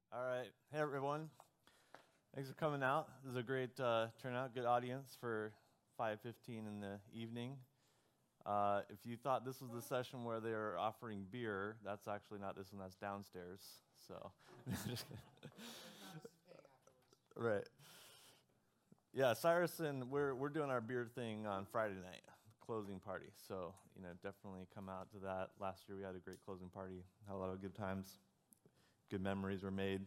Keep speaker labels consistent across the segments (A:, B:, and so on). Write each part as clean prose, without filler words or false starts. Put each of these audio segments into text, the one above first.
A: All right. Hey, everyone. Thanks for coming out. This is a great turnout, good audience for 5:15 in the evening. If you thought this was the session where they were offering beer, that's actually not this one. That's downstairs. So, right. Yeah, Cyrus and we're doing our beer thing on Friday night, closing party. So, definitely come out to that. Last year we had a great closing party. Had a lot of good times. Good memories were made.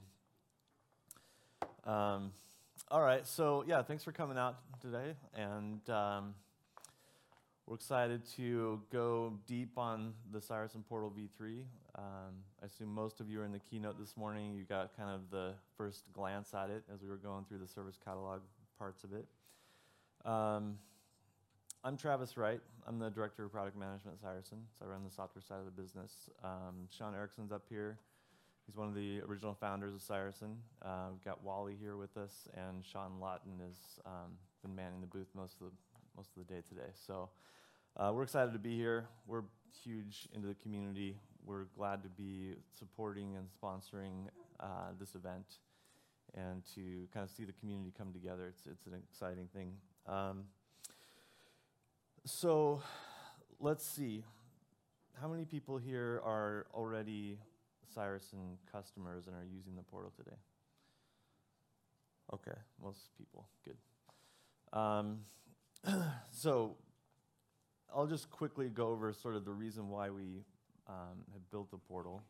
A: All right, so yeah, thanks for coming out today, and we're excited to go deep on the Cyerson Portal v3. I assume most of you are in the keynote this morning. You got kind of the first glance at it as we were going through the service catalog parts of it. I'm Travis Wright. I'm the Director of Product Management at Cyerson, so I run the software side of the business. Sean Erickson's up here. He's one of the original founders of Cyerson. We've got Wally here with us, and Sean Lawton has been manning the booth most of the day today. So we're excited to be here. We're huge into the community. We're glad to be supporting and sponsoring this event, and to kind of see the community come together. It's an exciting thing. So let's see. How many people here are already Cyerson customers and are using the portal today? Okay, most people, good. So I'll just quickly go over sort of the reason why we have built the portal.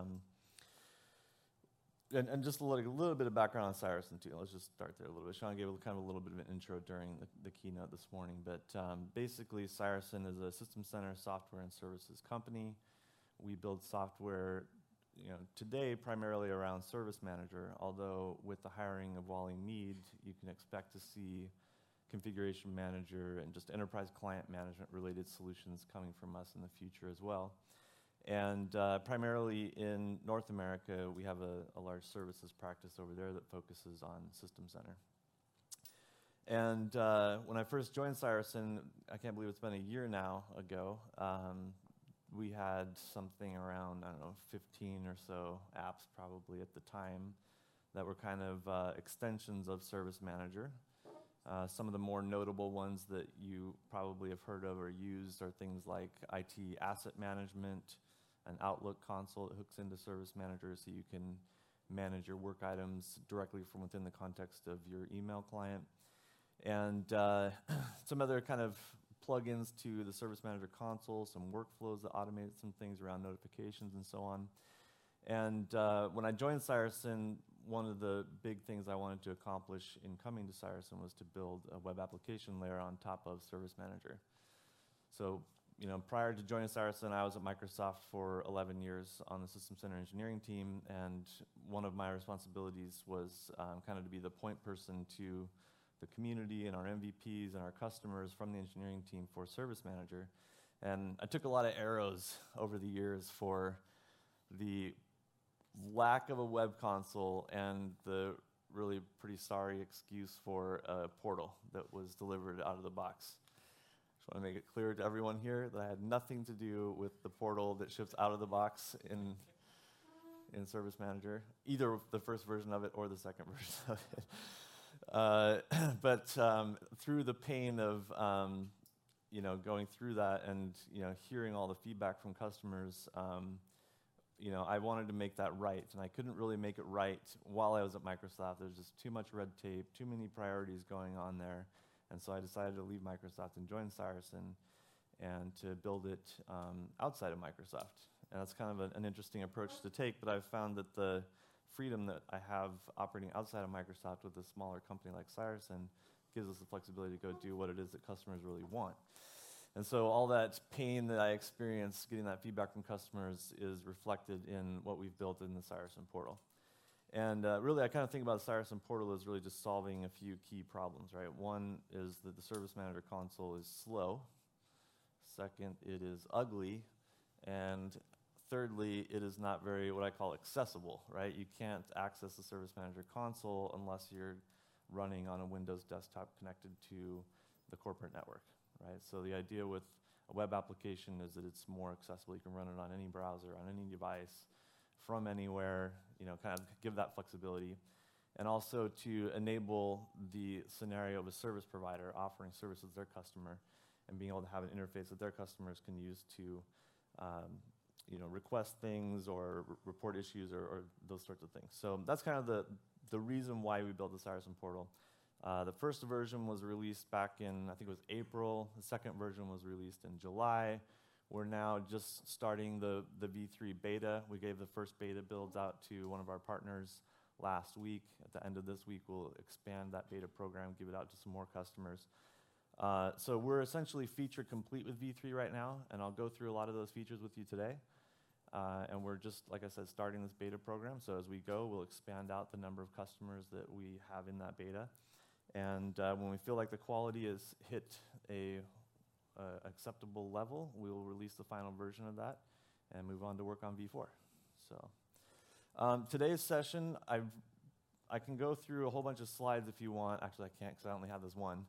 A: And just a little bit of background on Cyerson too. Let's just start there a little bit. Sean gave kind of a little bit of an intro during the keynote this morning, but basically Cyerson is a System Center software and services company. We build software today primarily around Service Manager, although with the hiring of Wally Mead, you can expect to see Configuration Manager and just enterprise client management related solutions coming from us in the future as well. And primarily in North America, we have a large services practice over there that focuses on System Center. And when I first joined Cyerson, I can't believe it's been a year now ago, we had something around, 15 or so apps probably at the time that were kind of extensions of Service Manager. Some of the more notable ones that you probably have heard of or used are things like IT asset management, an Outlook console that hooks into Service Manager so you can manage your work items directly from within the context of your email client, and some other kind of plugins to the Service Manager console, some workflows that automated some things around notifications and so on. And when I joined Cyerson, one of the big things I wanted to accomplish in coming to Cyerson was to build a web application layer on top of Service Manager. So, prior to joining Cyerson, I was at Microsoft for 11 years on the System Center engineering team, and one of my responsibilities was kind of to be the point person to the community and our MVPs and our customers from the engineering team for Service Manager. And I took a lot of arrows over the years for the lack of a web console and the really pretty sorry excuse for a portal that was delivered out of the box. Just want to make it clear to everyone here that I had nothing to do with the portal that ships out of the box in Service Manager, either the first version of it or the second version of it. But through the pain of going through that and hearing all the feedback from customers, I wanted to make that right, and I couldn't really make it right while I was at Microsoft. There's just too much red tape, too many priorities going on there, and so I decided to leave Microsoft and join Cyerson and to build it outside of Microsoft. And that's kind of an interesting approach to take, but I've found that the freedom that I have operating outside of Microsoft with a smaller company like Cyerson gives us the flexibility to go do what it is that customers really want. And so all that pain that I experienced getting that feedback from customers is reflected in what we've built in the Cyerson portal. And really, I kind of think about the Cyerson portal as really just solving a few key problems, right? One is that the Service Manager console is slow. Second, it is ugly. And thirdly, it is not very, what I call, accessible, right? You can't access the Service Manager console unless you're running on a Windows desktop connected to the corporate network, right? So the idea with a web application is that it's more accessible. You can run it on any browser, on any device, from anywhere, kind of give that flexibility. And also to enable the scenario of a service provider offering services to their customer and being able to have an interface that their customers can use to request things or report issues or those sorts of things. So that's kind of the reason why we built the Cyerson portal. The first version was released back in, I think it was April. The second version was released in July. We're now just starting the V3 beta. We gave the first beta builds out to one of our partners last week. At the end of this week, we'll expand that beta program, give it out to some more customers. So we're essentially feature complete with V3 right now, and I'll go through a lot of those features with you today. And we're just, like I said, starting this beta program. So as we go, we'll expand out the number of customers that we have in that beta. And when we feel like the quality has hit a acceptable level, we will release the final version of that and move on to work on V4. So today's session, I can go through a whole bunch of slides if you want. Actually, I can't because I only have this one.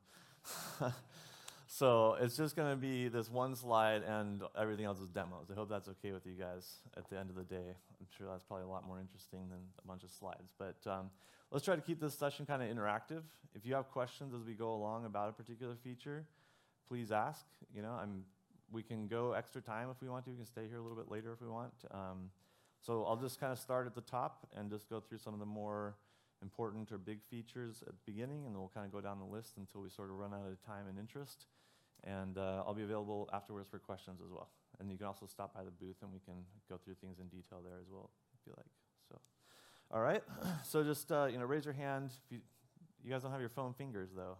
A: So it's just going to be this one slide and everything else is demos. I hope that's okay with you guys at the end of the day. I'm sure that's probably a lot more interesting than a bunch of slides. But let's try to keep this session kind of interactive. If you have questions as we go along about a particular feature, please ask. We can go extra time if we want to. We can stay here a little bit later if we want. So I'll just kind of start at the top and just go through some of the more important or big features at the beginning, and then we'll kind of go down the list until we sort of run out of time and interest. And I'll be available afterwards for questions as well. And you can also stop by the booth and we can go through things in detail there as well, if you like. So, all right. So just raise your hand. If you guys don't have your foam fingers though.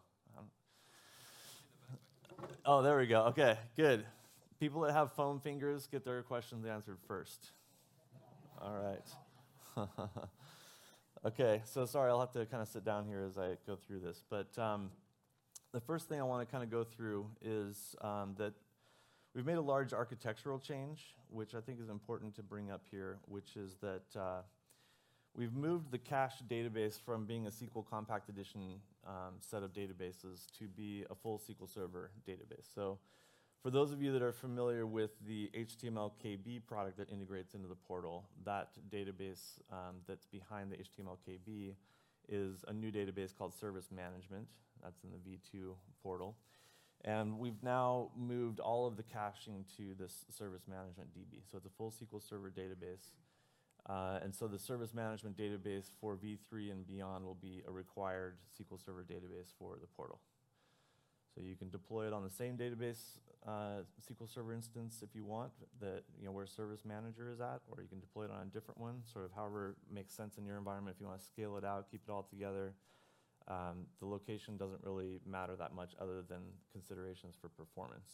A: Oh, there we go. Okay, good. People that have foam fingers get their questions answered first. All right. Okay, so sorry, I'll have to kind of sit down here as I go through this. But the first thing I want to kind of go through is that we've made a large architectural change, which I think is important to bring up here, which is that we've moved the cache database from being a SQL Compact Edition set of databases to be a full SQL Server database. So for those of you that are familiar with the HTML KB product that integrates into the portal, that database that's behind the HTML KB is a new database called Service Management. That's in the V2 portal. And we've now moved all of the caching to this Service Management DB. So it's a full SQL Server database. And so the Service Management database for V3 and beyond will be a required SQL Server database for the portal. So you can deploy it on the same database SQL Server instance if you want, where Service Manager is at, or you can deploy it on a different one, sort of however makes sense in your environment. If you want to scale it out, keep it all together, the location doesn't really matter that much other than considerations for performance.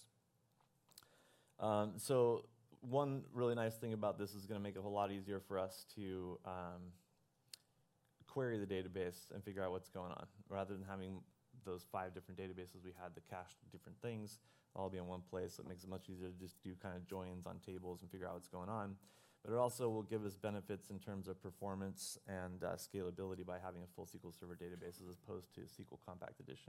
A: So one really nice thing about this is going to make it a whole lot easier for us to query the database and figure out what's going on, rather than having those 5 different databases we had that cached different things all be in one place. It makes it much easier to just do kind of joins on tables and figure out what's going on. But it also will give us benefits in terms of performance and scalability by having a full SQL Server database as opposed to SQL Compact Edition.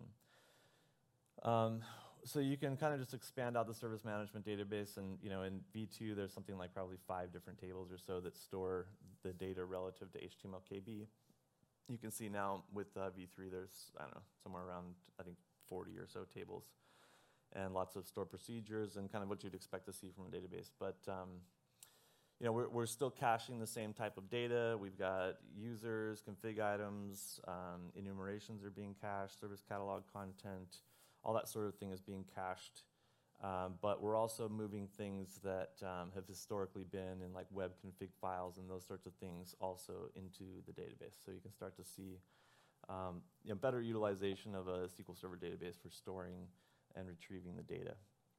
A: So you can kind of just expand out the Service Management database, and in V2 there's something like probably 5 different tables or so that store the data relative to HTML KB. You can see now with V3 there's, I don't know, somewhere around, I think, 40 or so tables, and lots of stored procedures and kind of what you'd expect to see from a database. But we're still caching the same type of data. We've got users, config items, enumerations are being cached, service catalog content, all that sort of thing is being cached. But we're also moving things that have historically been in like web config files and those sorts of things also into the database. So you can start to see better utilization of a SQL Server database for storing and retrieving the data.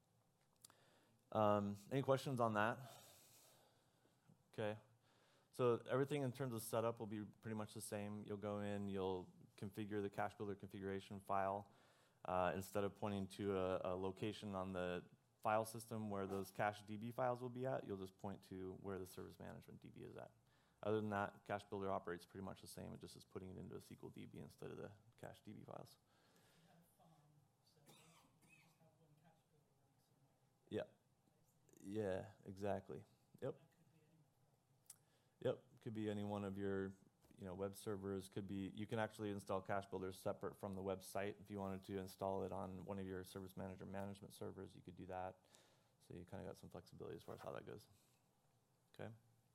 A: Any questions on that? Okay. So everything in terms of setup will be pretty much the same. You'll go in, you'll configure the cache builder configuration file. Instead of pointing to a location on the file system where those cache DB files will be at, you'll just point to where the Service Management DB is at. Other than that, Cache Builder operates pretty much the same. It just is putting it into a SQL DB instead of the cache DB files. Yeah. Yeah, exactly. Yep. Yep, could be any one of your web servers. Could be, you can actually install Cache Builder separate from the website. If you wanted to install it on one of your Service Manager management servers, you could do that. So you kind of got some flexibility as far as how that goes. Okay.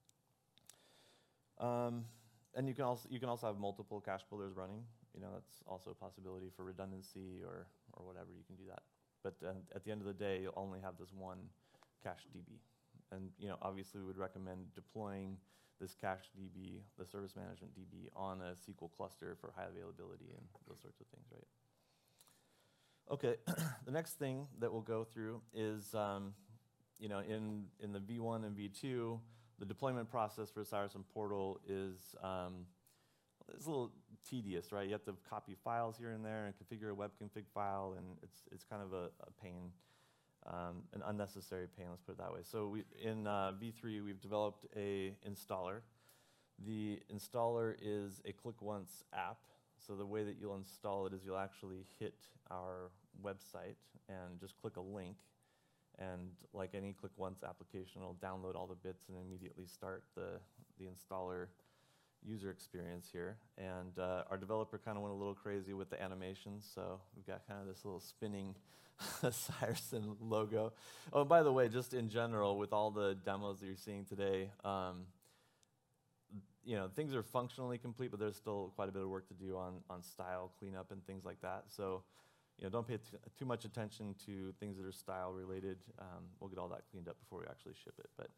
A: And you can also have multiple Cache Builders running. That's also a possibility for redundancy or whatever. You can do that. But at the end of the day, you'll only have this one Cache DB. And obviously, we would recommend deploying this Cache DB, the Service Management DB, on a SQL cluster for high availability and those sorts of things, right? Okay, the next thing that we'll go through is, in the V1 and V2, the deployment process for Cyerson Portal is it's a little tedious, right? You have to copy files here and there and configure a web config file, and it's kind of a pain, an unnecessary pain, let's put it that way. So in V3, we've developed a installer. The installer is a click once app. So the way that you'll install it is you'll actually hit our website and just click a link. And like any click once application, it'll download all the bits and immediately start the installer user experience here. And our developer kind of went a little crazy with the animations, so we've got kind of this little spinning Cyerson logo. Oh, by the way, just in general, with all the demos that you're seeing today, things are functionally complete, but there's still quite a bit of work to do on style cleanup and things like that. So, don't pay too much attention to things that are style related. We'll get all that cleaned up before we actually ship it. But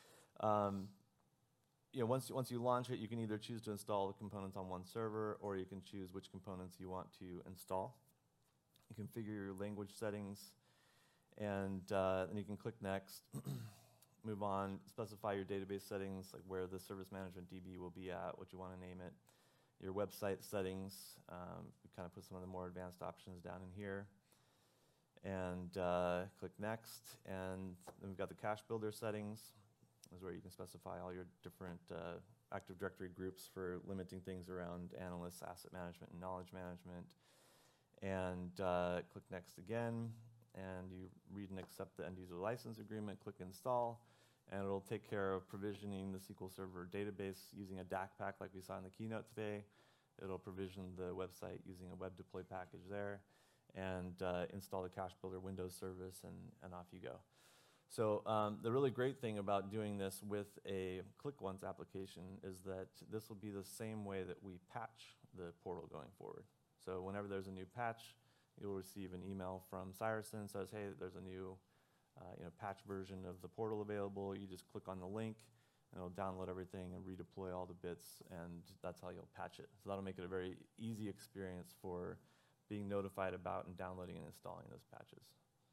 A: once you launch it, you can either choose to install the components on one server, or you can choose which components you want to install. You configure your language settings, and then you can click next. Move on, specify your database settings, like where the Service Management DB will be at, what you want to name it. Your website settings, we kind of put some of the more advanced options down in here. And click next, and then we've got the Cache Builder settings. This is where you can specify all your different Active Directory groups for limiting things around analysts, asset management, and knowledge management. And click next again, and you read and accept the end user license agreement, click install, and it'll take care of provisioning the SQL Server database using a DAC pack like we saw in the keynote today. It'll provision the website using a web deploy package there, and install the Cache Builder Windows service, and off you go. So the really great thing about doing this with a click once application is that this will be the same way that we patch the portal going forward. So whenever there's a new patch, you'll receive an email from Cyerson that says, hey, there's a new patch version of the portal available. You just click on the link, and it'll download everything and redeploy all the bits, and that's how you'll patch it. So that'll make it a very easy experience for being notified about and downloading and installing those patches.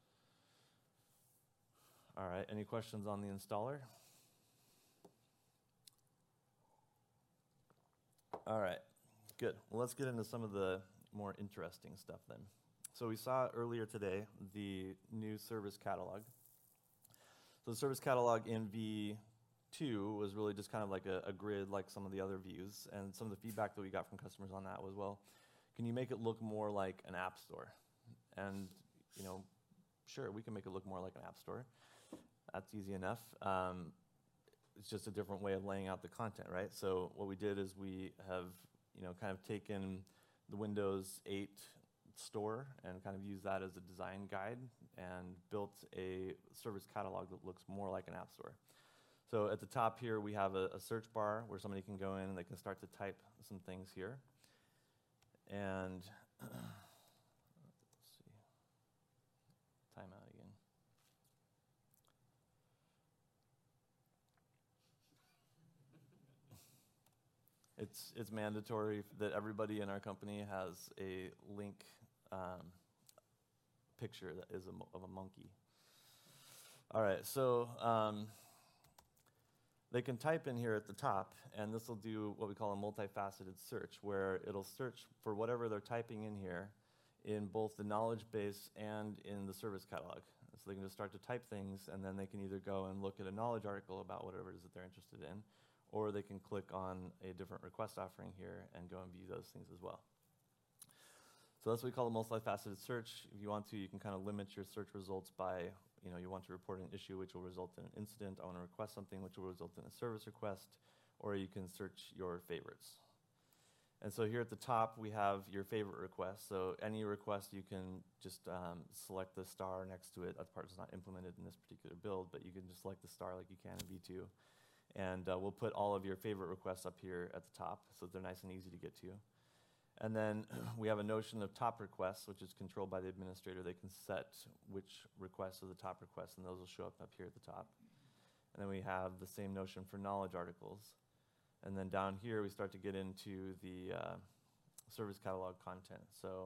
A: All right, any questions on the installer? All right, good. Well, let's get into some of the more interesting stuff then. So we saw earlier today the new service catalog. So the service catalog in V2 was really just kind of like a grid like some of the other views, and some of the feedback that we got from customers on that was, well, can you make it look more like an app store? And, sure, we can make it look more like an app store. That's easy enough. It's just a different way of laying out the content, right? So what we did is we have, kind of taken the Windows 8 store and kind of used that as a design guide and built a service catalog that looks more like an app store. So at the top here, we have a search bar where somebody can go in and they can start to type some things here. And let's see, timeout again. It's mandatory that everybody in our company has a link picture that is of a monkey. All right, so they can type in here at the top, and this will do what we call a multifaceted search, where it'll search for whatever they're typing in here in both the knowledge base and in the service catalog. So they can just start to type things, and then they can either go and look at a knowledge article about whatever it is that they're interested in, or they can click on a different request offering here and go and view those things as well. So that's what we call a multifaceted search. If you want to, you can kind of limit your search results by, you want to report an issue which will result in an incident. I want to request something which will result in a service request. or you can search your favorites. And so here at the top, we have your favorite request. So any request, you can just select the star next to it. That part is not implemented in this particular build, but you can just select the star like you can in V2. And we'll put all of your favorite requests up here at the top, so they're nice and easy to get to. And then we have a notion of top requests, which is controlled by the administrator. They can set which requests are the top requests, and those will show up here at the top. And then we have the same notion for knowledge articles. And then down here, we start to get into the service catalog content. So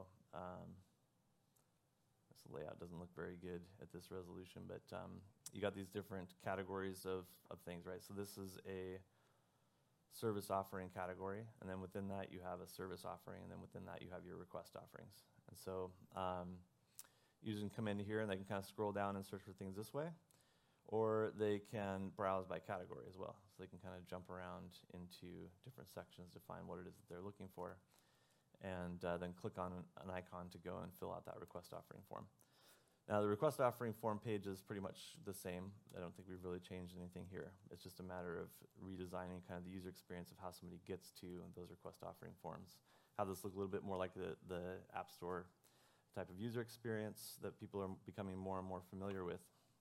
A: this layout doesn't look very good at this resolution, but you got these different categories of things, right? So this is a service offering category, and then within that, you have a service offering, and then within that, you have your request offerings. And so users can come into here, and they can kind of scroll down and search for things this way, or they can browse by category as well. So they can kind of jump around into different sections to find what it is that they're looking for, and then click on an icon to go and fill out that request offering form. Now, the request offering form page is pretty much the same. I don't think we've really changed anything here. It's just a matter of redesigning kind of the user experience of how somebody gets to those request offering forms. Have this look a little bit more like the App Store type of user experience that people are becoming more and more familiar with.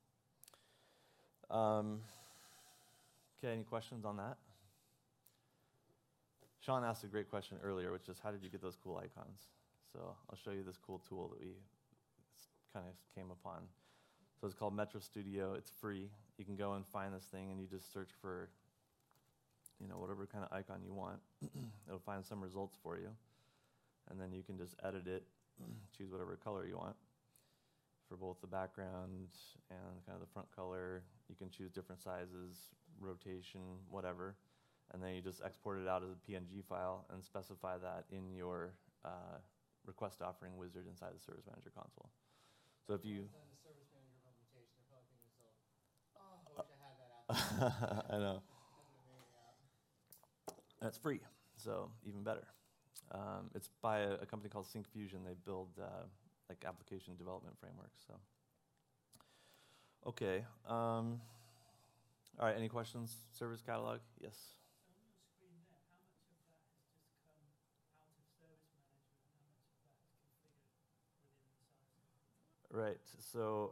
A: Okay, any questions on that? Sean asked a great question earlier, which is how did you get those cool icons? So I'll show you this cool tool that we kind of came upon. So it's called Metro Studio. It's free. You can go and find this thing, and you just search for, whatever kind of icon you want. It'll find some results for you, and then you can just edit it, choose whatever color you want for both the background and kind of the front color. You can choose different sizes, rotation, whatever, and then you just export it out as a PNG file and specify that in your request offering wizard inside the Service Manager console. So if you...
B: the Service Manager implementation, they're probably thinking I wish I had that app.
A: I know. That's free, so even better. It's by a company called Syncfusion. They build like application development frameworks. So, okay. All right. Any questions? Service catalog? Yes.
C: So on your screen there, how much of that has just come out of Service Manager, and how much of that is configured within the Cyrus?
A: Right. So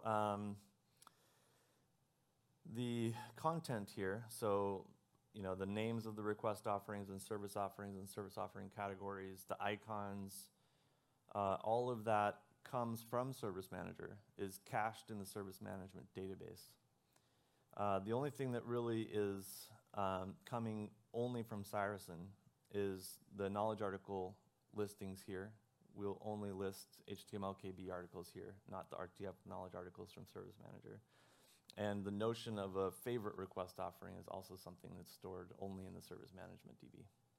A: the content here. So the names of the request offerings and service offering categories, the icons, all of that comes from Service Manager, is cached in the Service Management database. The only thing that really is coming only from Cyrusyn is the knowledge article listings here. We'll only list HTML KB articles here, not the RTF knowledge articles from Service Manager. And the notion of a favorite request offering is also something that's stored only in the Service Management DB.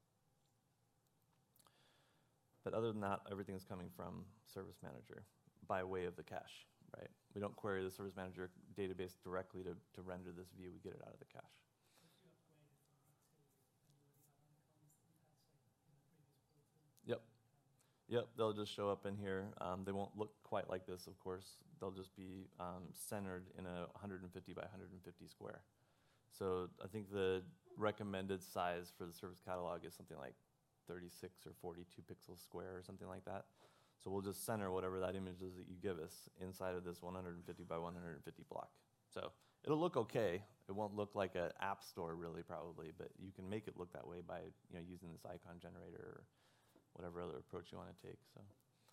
A: But other than that, everything's coming from Service Manager by way of the cache, right? We don't query the Service Manager database directly to render this view. We get it out of the cache.
C: If you upgraded from V2 and you already have icons that you've had, say, in the previous portal.
A: Yep. Yep, they'll just show up in here. They won't look quite like this, of course. They'll just be centered in a 150 by 150 square. So I think the recommended size for the service catalog is something like 36 or 42 pixels square or something like that. So we'll just center whatever that image is that you give us inside of this 150 by 150 block. So it'll look okay. It won't look like an app store really probably, but you can make it look that way by using this icon generator or whatever other approach you want to take. So,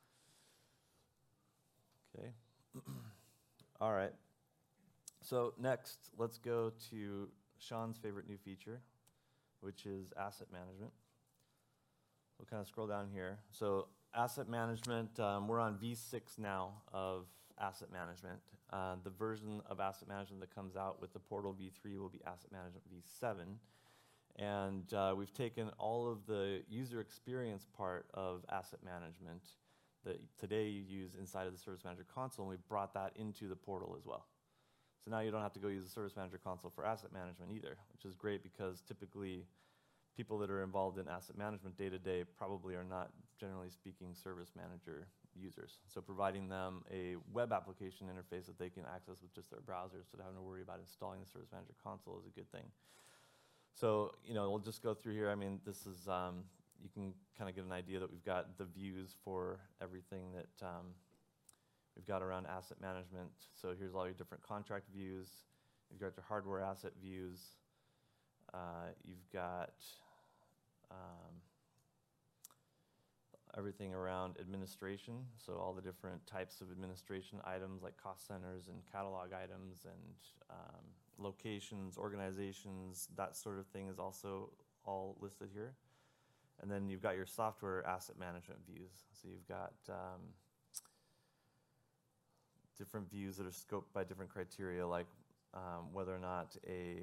A: okay. All right. So next, let's go to Sean's favorite new feature, which is asset management. We'll kind of scroll down here. So asset management, we're on V6 now of asset management. The version of asset management that comes out with the portal V3 will be asset management V7. And we've taken all of the user experience part of asset management that today you use inside of the Service Manager console, and we've brought that into the portal as well. So now you don't have to go use the Service Manager console for asset management either, which is great because typically people that are involved in asset management day-to-day probably are not, generally speaking, Service Manager users. So providing them a web application interface that they can access with just their browser instead of having to worry about installing the Service Manager console is a good thing. So, we'll just go through here. I mean, this is, you can kind of get an idea that we've got the views for everything that we've got around asset management. So here's all your different contract views. You've got your hardware asset views. You've got everything around administration, so all the different types of administration items like cost centers and catalog items and locations, organizations, that sort of thing is also all listed here. And then you've got your software asset management views. So you've got different views that are scoped by different criteria, like whether or not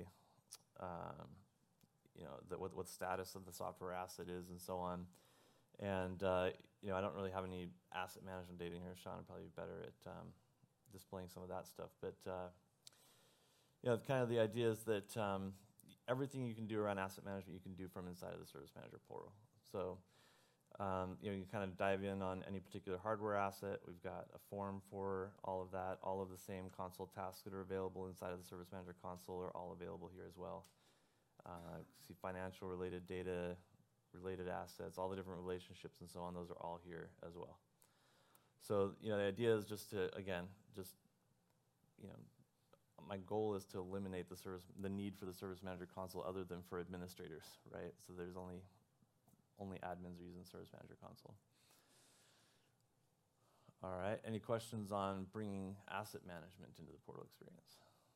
A: what status of the software asset is and so on. And, I don't really have any asset management data here. Sean would probably be better at displaying some of that stuff. But, kind of the idea is that everything you can do around asset management, you can do from inside of the Service Manager portal. So, you kind of dive in on any particular hardware asset. We've got a form for all of that. All of the same console tasks that are available inside of the Service Manager console are all available here as well. See financial related data, related assets, all the different relationships and so on, those are all here as well. So, the idea is just to, again, my goal is to eliminate the need for the Service Manager console other than for administrators, right? So there's only admins are using the Service Manager console. All right, any questions on bringing asset management into the portal experience?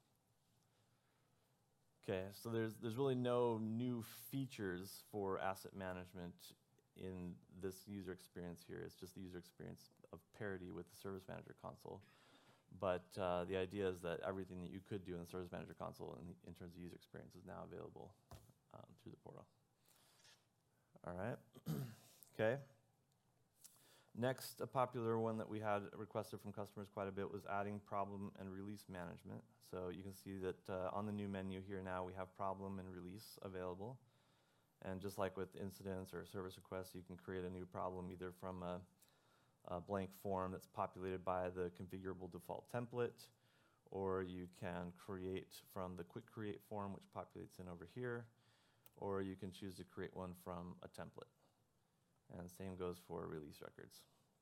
A: Okay, so there's really no new features for asset management in this user experience here. It's just the user experience of parity with the Service Manager console. But the idea is that everything that you could do in the Service Manager console in terms of user experience is now available through the portal. All right, okay. Next, a popular one that we had requested from customers quite a bit was adding problem and release management. So you can see that on the new menu here now we have problem and release available. And just like with incidents or service requests, you can create a new problem either from a blank form that's populated by the configurable default template, or you can create from the quick create form, which populates in over here, or you can choose to create one from a template. And same goes for release records.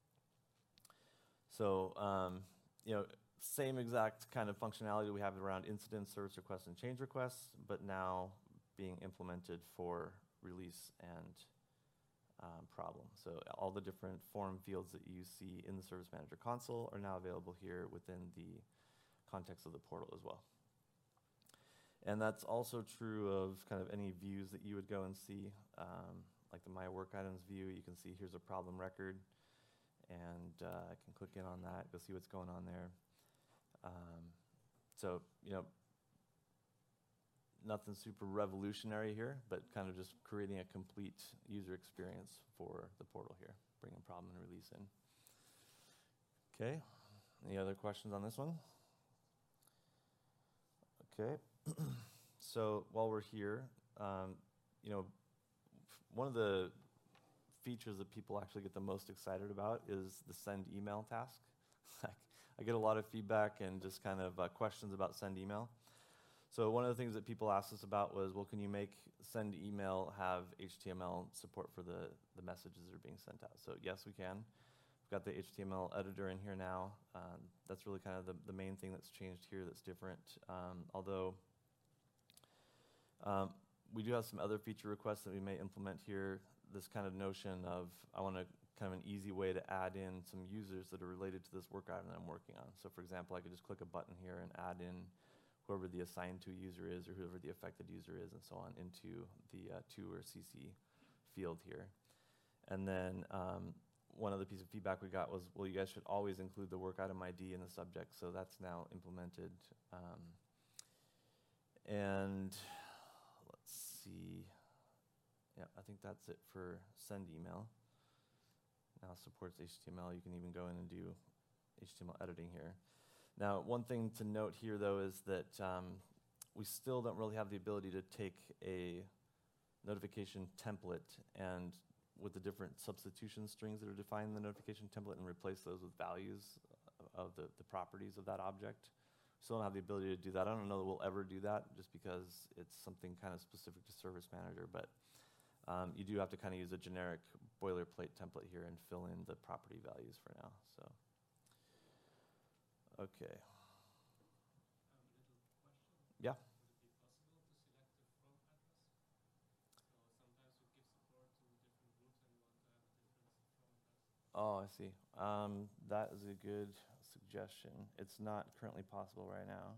A: So, same exact kind of functionality we have around incidents, service requests, and change requests, but now being implemented for release and problem. So all the different form fields that you see in the Service Manager console are now available here within the context of the portal as well. And that's also true of kind of any views that you would go and see, like the My Work Items view. You can see here's a problem record, and I can click in on that, go see what's going on there. So, nothing super revolutionary here, but kind of just creating a complete user experience for the portal here, bringing problem and release in. Okay, any other questions on this one? Okay, so while we're here, one of the features that people actually get the most excited about is the send email task. I get a lot of feedback and just kind of questions about send email. So one of the things that people asked us about was, well, can you make send email have HTML support for the messages that are being sent out? So yes, we can. We've got the HTML editor in here now. That's really kind of the main thing that's changed here that's different. Although we do have some other feature requests that we may implement here. This kind of notion of, I want to kind of an easy way to add in some users that are related to this work item that I'm working on. So for example, I could just click a button here and add in whoever the assigned to user is or whoever the affected user is and so on into the to or CC field here. And then one other piece of feedback we got was, well, you guys should always include the work item ID in the subject. So that's now implemented. And let's see. Yeah, I think that's it for send email. Now supports HTML. You can even go in and do HTML editing here. Now, one thing to note here, though, is that we still don't really have the ability to take a notification template and with the different substitution strings that are defined in the notification template and replace those with values of the properties of that object. Still don't have the ability to do that. I don't know that we'll ever do that just because it's something kind of specific to Service Manager, but you do have to kind of use a generic boilerplate template here and fill in the property values for now. So, okay. Yeah. Oh, I see. That is a good suggestion. It's not currently possible right now.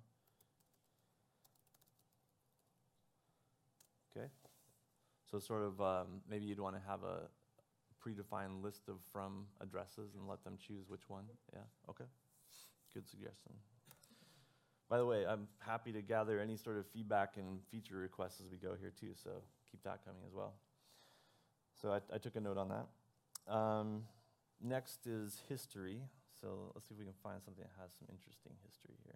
A: Okay. So sort of maybe you'd want to have a predefined list of from addresses and let them choose which one. Yeah, okay. Good suggestion. By the way, I'm happy to gather any sort of feedback and feature requests as we go here too, so keep that coming as well. So I took a note on that. Next is history. So let's see if we can find something that has some interesting history here.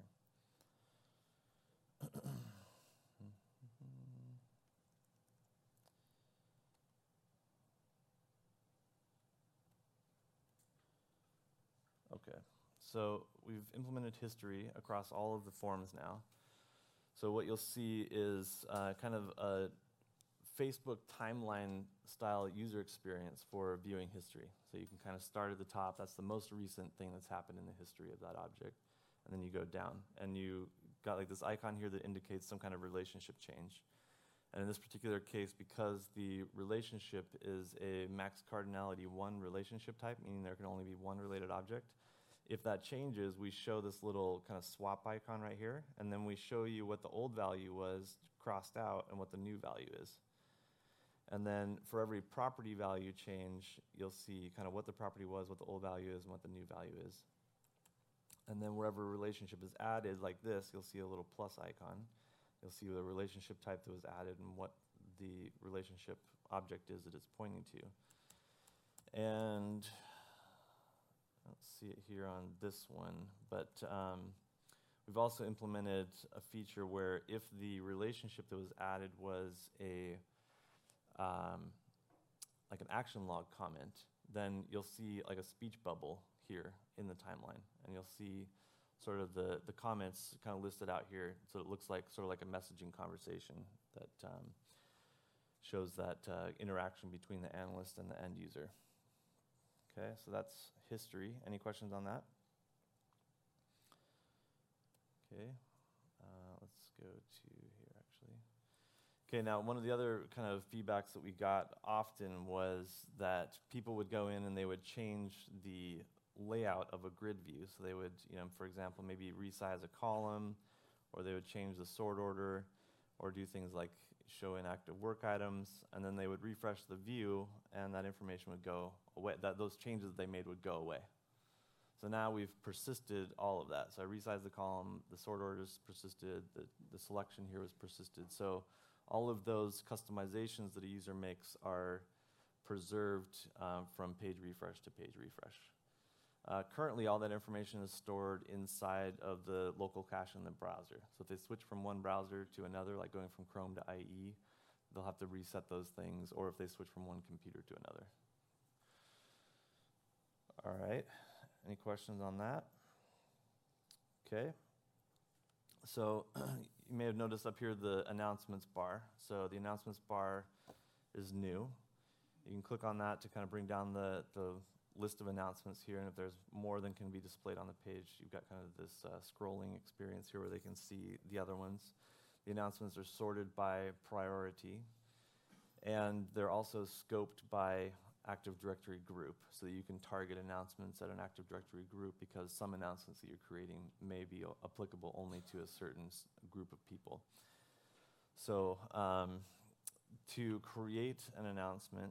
A: Okay, so we've implemented history across all of the forms now. So what you'll see is kind of a Facebook timeline style user experience for viewing history. So you can kind of start at the top. That's the most recent thing that's happened in the history of that object. And then you go down. And you got like this icon here that indicates some kind of relationship change. And in this particular case, because the relationship is a max cardinality 1 relationship type, meaning there can only be one related object, if that changes, we show this little kind of swap icon right here, and then we show you what the old value was crossed out and what the new value is. And then for every property value change, you'll see kind of what the property was, what the old value is, and what the new value is. And then wherever a relationship is added like this, you'll see a little plus icon. You'll see the relationship type that was added and what the relationship object is that it's pointing to. And I don't see it here on this one, but we've also implemented a feature where if the relationship that was added was a like an action log comment, then you'll see like a speech bubble here in the timeline, and you'll see sort of the comments kind of listed out here, so it looks like sort of like a messaging conversation that shows that interaction between the analyst and the end user. Okay, so that's history. Any questions on that? Okay, let's go to here actually. Okay, now one of the other kind of feedbacks that we got often was that people would go in and they would change the layout of a grid view. So they would, for example, maybe resize a column, or they would change the sort order, or do things like show inactive work items, and then they would refresh the view, and that information would go away. Those changes that they made would go away. So now we've persisted all of that. So I resized the column, the sort orders persisted, the selection here was persisted. So all of those customizations that a user makes are preserved from page refresh to page refresh. Currently, all that information is stored inside of the local cache in the browser. So if they switch from one browser to another, like going from Chrome to IE, they'll have to reset those things, or if they switch from one computer to another. All right, any questions on that? Okay, so you may have noticed up here the announcements bar. So the announcements bar is new. You can click on that to kind of bring down the list of announcements here, and if there's more than can be displayed on the page, you've got kind of this scrolling experience here where they can see the other ones. The announcements are sorted by priority, and they're also scoped by Active Directory group, so that you can target announcements at an Active Directory group, because some announcements that you're creating may be applicable only to a certain group of people. So to create an announcement,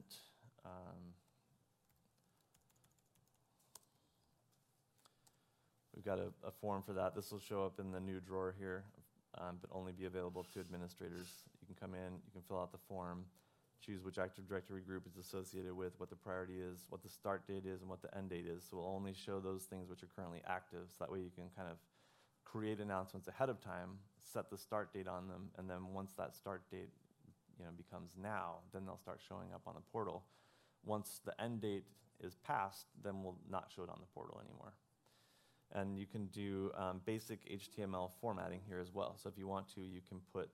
A: we've got a form for that. This will show up in the new drawer here, but only be available to administrators. You can come in, you can fill out the form, choose which Active Directory group is associated with, what the priority is, what the start date is, and what the end date is. So we'll only show those things which are currently active, so that way you can kind of create announcements ahead of time, set the start date on them, and then once that start date becomes now, then they'll start showing up on the portal. Once the end date is passed, then we'll not show it on the portal anymore. And you can do basic HTML formatting here as well. So if you want to, you can put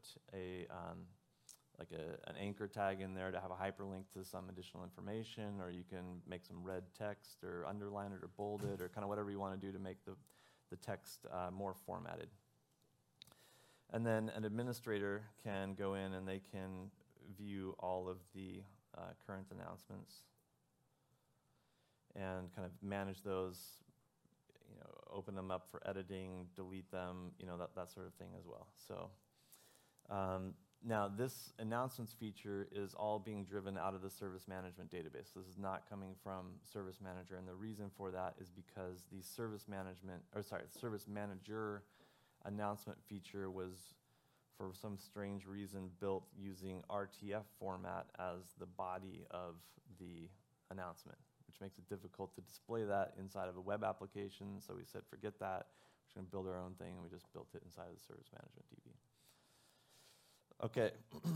A: an anchor tag in there to have a hyperlink to some additional information, or you can make some red text or underline it or bold it or kind of whatever you want to do to make the text more formatted. And then an administrator can go in and they can view all of the current announcements and kind of manage those, open them up for editing, delete them, that sort of thing as well. So now this announcements feature is all being driven out of the service management database. This is not coming from Service Manager, and the reason for that is because the service manager announcement feature was, for some strange reason, built using RTF format as the body of the announcement, which makes it difficult to display that inside of a web application. So we said, forget that. We're just going to build our own thing, and we just built it inside of the Service Management DB. Okay.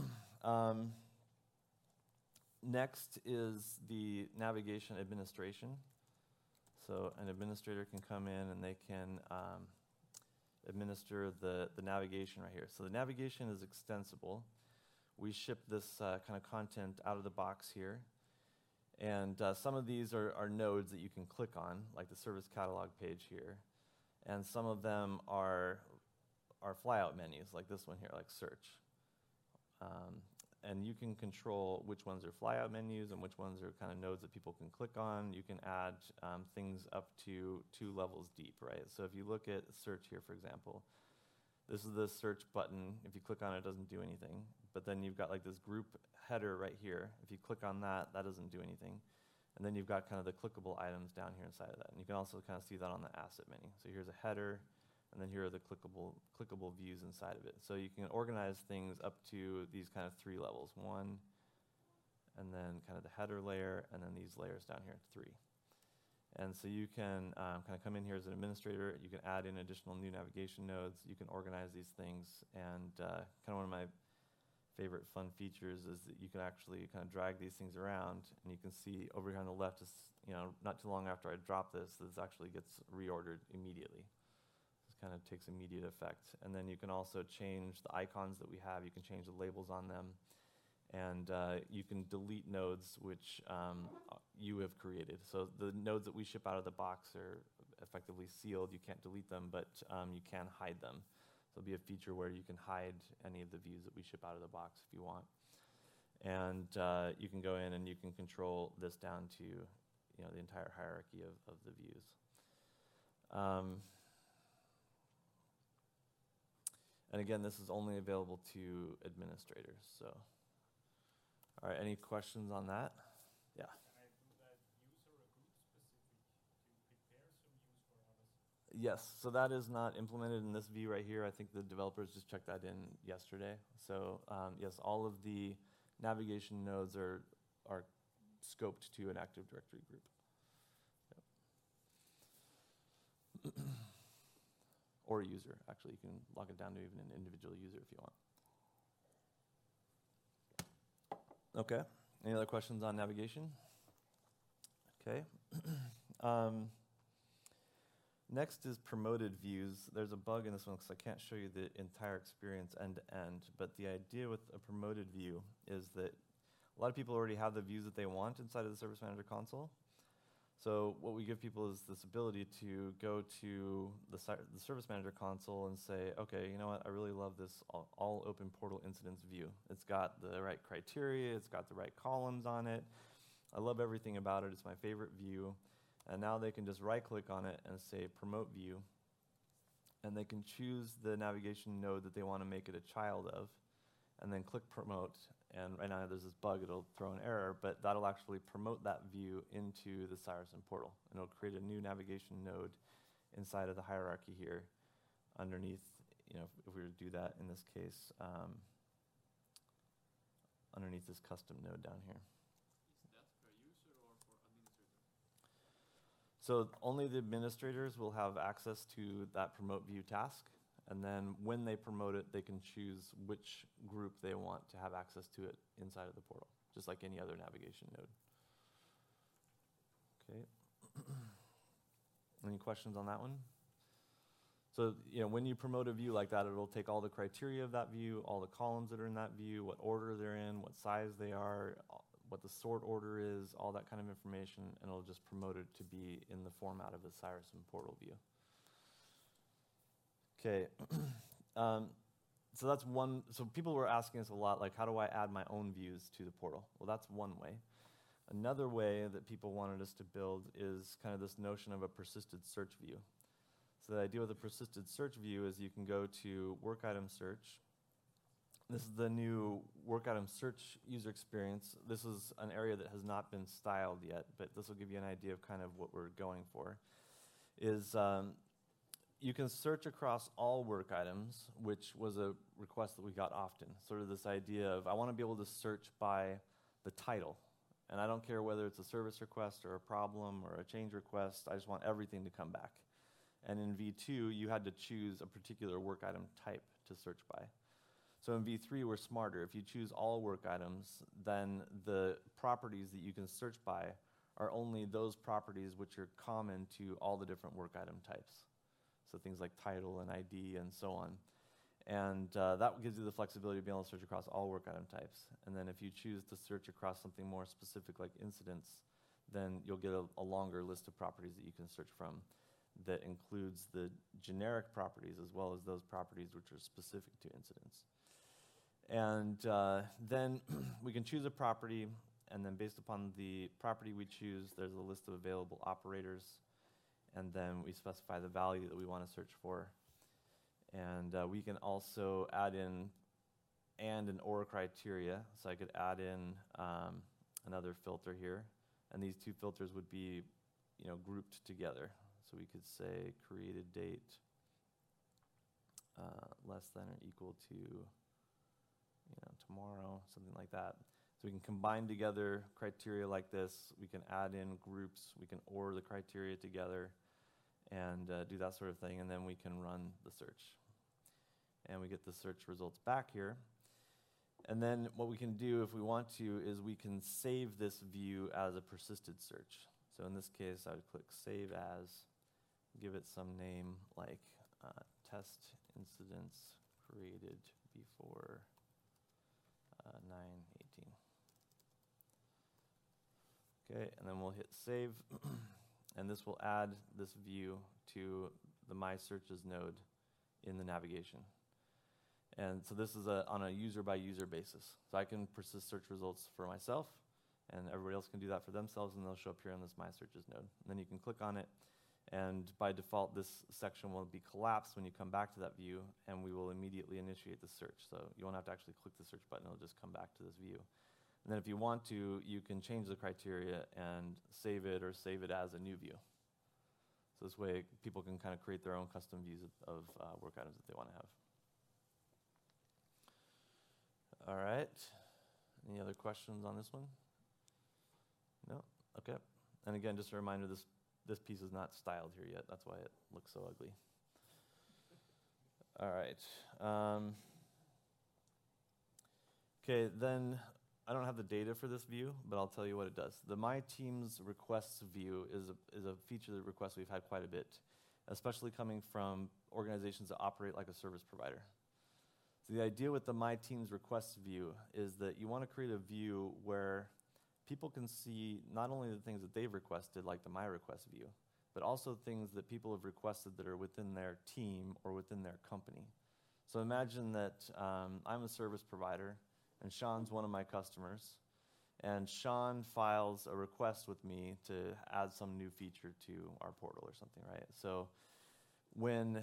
A: Next is the navigation administration. So an administrator can come in and they can administer the navigation right here. So the navigation is extensible. We ship this kind of content out of the box here. And some of these are nodes that you can click on, like the service catalog page here. And some of them are flyout menus, like this one here, like search. And you can control which ones are flyout menus and which ones are kind of nodes that people can click on. You can add things up to 2 levels deep, right? So if you look at search here, for example, this is the search button. If you click on it, it doesn't do anything. But then you've got like this group header right here. If you click on that, that doesn't do anything. And then you've got kind of the clickable items down here inside of that. And you can also kind of see that on the asset menu. So here's a header, and then here are the clickable views inside of it. So you can organize things up to these kind of 3 levels. 1, and then kind of the header layer, and then these layers down here at 3. And so you can kind of come in here as an administrator. You can add in additional new navigation nodes. You can organize these things. And kind of one of my favorite fun features is that you can actually kind of drag these things around, and you can see over here on the left is, not too long after I drop this actually gets reordered immediately. This kind of takes immediate effect. And then you can also change the icons that we have. You can change the labels on them. And you can delete nodes which you have created. So the nodes that we ship out of the box are effectively sealed. You can't delete them, but you can hide them. So there'll be a feature where you can hide any of the views that we ship out of the box if you want. And you can go in and you can control this down to the entire hierarchy of the views. And again, this is only available to administrators. So, all right, any questions on that? Yeah.
D: Can I do that user or group specific to prepare some views for others?
A: Yes, so that is not implemented in this view right here. I think the developers just checked that in yesterday. So yes, all of the navigation nodes are scoped to an Active Directory group. Yep. Or a user, actually. You can lock it down to even an individual user if you want. Okay, any other questions on navigation? Okay. Next is promoted views. There's a bug in this one because I can't show you the entire experience end to end, but the idea with a promoted view is that a lot of people already have the views that they want inside of the Service Manager console. So what we give people is this ability to go to the Service Manager console and say, okay, you know what, I really love this all open portal incidents view. It's got the right criteria, it's got the right columns on it. I love everything about it, it's my favorite view. And now they can just right-click on it and say Promote View. And they can choose the navigation node that they want to make it a child of, and then click Promote. And right now there's this bug, it'll throw an error, but that'll actually promote that view into the Cyerson portal. And it'll create a new navigation node inside of the hierarchy here underneath, if we were to do that in this case, underneath this custom node down here.
D: Is that per user or for administrator?
A: So only the administrators will have access to that promote view task. And then when they promote it, they can choose which group they want to have access to it inside of the portal, just like any other navigation node. Okay. Any questions on that one? So, when you promote a view like that, it'll take all the criteria of that view, all the columns that are in that view, what order they're in, what size they are, what the sort order is, all that kind of information, and it'll just promote it to be in the format of the Cyerson portal view. Okay, so that's one. So people were asking us a lot, like, how do I add my own views to the portal? Well, that's one way. Another way that people wanted us to build is kind of this notion of a persisted search view. So the idea with a persisted search view is you can go to work item search. This is the new work item search user experience. This is an area that has not been styled yet, but this will give you an idea of kind of what we're going for. You can search across all work items, which was a request that we got often. Sort of this idea of, I want to be able to search by the title. And I don't care whether it's a service request or a problem or a change request, I just want everything to come back. And in V2, you had to choose a particular work item type to search by. So in V3, we're smarter. If you choose all work items, then the properties that you can search by are only those properties which are common to all the different work item types. So things like title and ID and so on. And that gives you the flexibility of being able to search across all work item types. And then if you choose to search across something more specific like incidents, then you'll get a longer list of properties that you can search from that includes the generic properties as well as those properties which are specific to incidents. And then we can choose a property, and then based upon the property we choose, there's a list of available operators, and then we specify the value that we want to search for. And we can also add in and or criteria. So I could add in another filter here, and these two filters would be grouped together. So we could say created date less than or equal to tomorrow, something like that. So we can combine together criteria like this. We can add in groups. We can OR the criteria together and do that sort of thing. And then we can run the search. And we get the search results back here. And then what we can do if we want to is we can save this view as a persisted search. So in this case, I would click Save As, give it some name like Test Incidents Created Before 9/18. Okay, and then we'll hit Save. And this will add this view to the My Searches node in the navigation. And so this is on a user-by-user basis. So I can persist search results for myself, and everybody else can do that for themselves, and they'll show up here on this My Searches node. And then you can click on it, and by default, this section will be collapsed when you come back to that view, and we will immediately initiate the search. So you won't have to actually click the search button, it'll just come back to this view. And then if you want to, you can change the criteria and save it or save it as a new view. So this way, people can kind of create their own custom views of work items that they want to have. All right. Any other questions on this one? No? Okay. And again, just a reminder, this piece is not styled here yet. That's why it looks so ugly. All right. Okay, then I don't have the data for this view, but I'll tell you what it does. The My Teams Requests view is a feature that requests we've had quite a bit, especially coming from organizations that operate like a service provider. So the idea with the My Teams Requests view is that you want to create a view where people can see not only the things that they've requested, like the My Request view, but also things that people have requested that are within their team or within their company. So imagine that I'm a service provider, and Sean's one of my customers, and Sean files a request with me to add some new feature to our portal or something, right? So when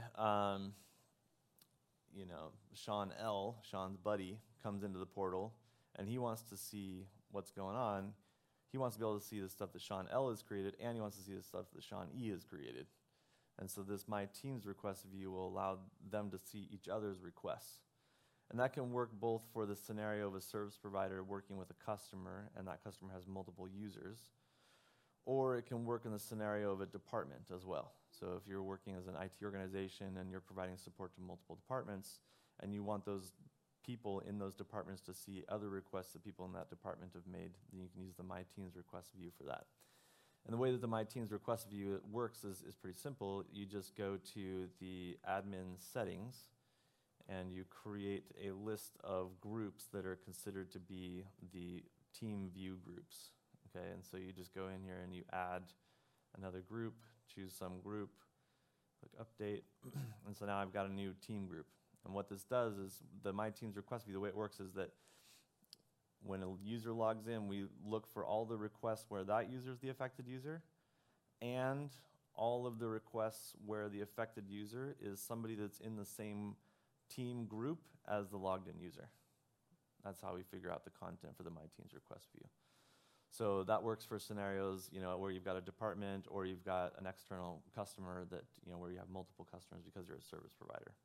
A: Sean's buddy, comes into the portal, and he wants to see what's going on, he wants to be able to see the stuff that Sean L has created, and he wants to see the stuff that Sean E has created. And so this My Teams Request view will allow them to see each other's requests. And that can work both for the scenario of a service provider working with a customer, and that customer has multiple users, or it can work in the scenario of a department as well. So if you're working as an IT organization and you're providing support to multiple departments, and you want those people in those departments to see other requests that people in that department have made, then you can use the My Teams Request view for that. And the way that the My Teams request view works is pretty simple. You just go to the admin settings, and you create a list of groups that are considered to be the team view groups. Okay, and so you just go in here and you add another group, choose some group, click update, and so now I've got a new team group. And what this does is the My Teams request view, the way it works is that when a user logs in, we look for all the requests where that user is the affected user, and all of the requests where the affected user is somebody that's in the same team group as the logged in user. That's how we figure out the content for the My Teams request view. So that works for scenarios, where you've got a department or you've got an external customer that, where you have multiple customers because you're a service provider.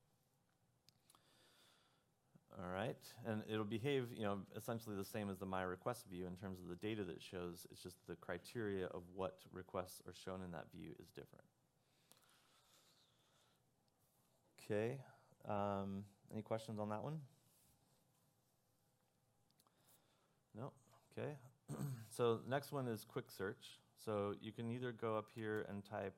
A: All right, and it'll behave, essentially the same as the My Request view in terms of the data that it shows. It's just the criteria of what requests are shown in that view is different. Okay, any questions on that one? No, okay. So the next one is quick search. So you can either go up here and type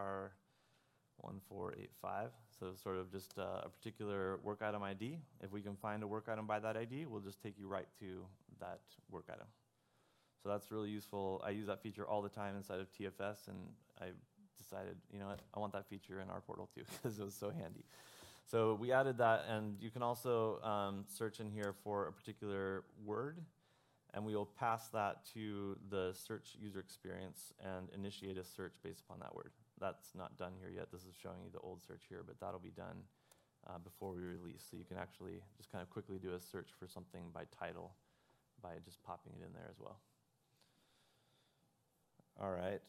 A: IR1485, so sort of just a particular work item ID. If we can find a work item by that ID, we'll just take you right to that work item. So that's really useful. I use that feature all the time inside of TFS, and I decided, I want that feature in our portal too, because it was so handy. So we added that, and you can also search in here for a particular word, and we will pass that to the search user experience and initiate a search based upon that word. That's not done here yet. This is showing you the old search here, but that'll be done before we release. So you can actually just kind of quickly do a search for something by title by just popping it in there as well. All right.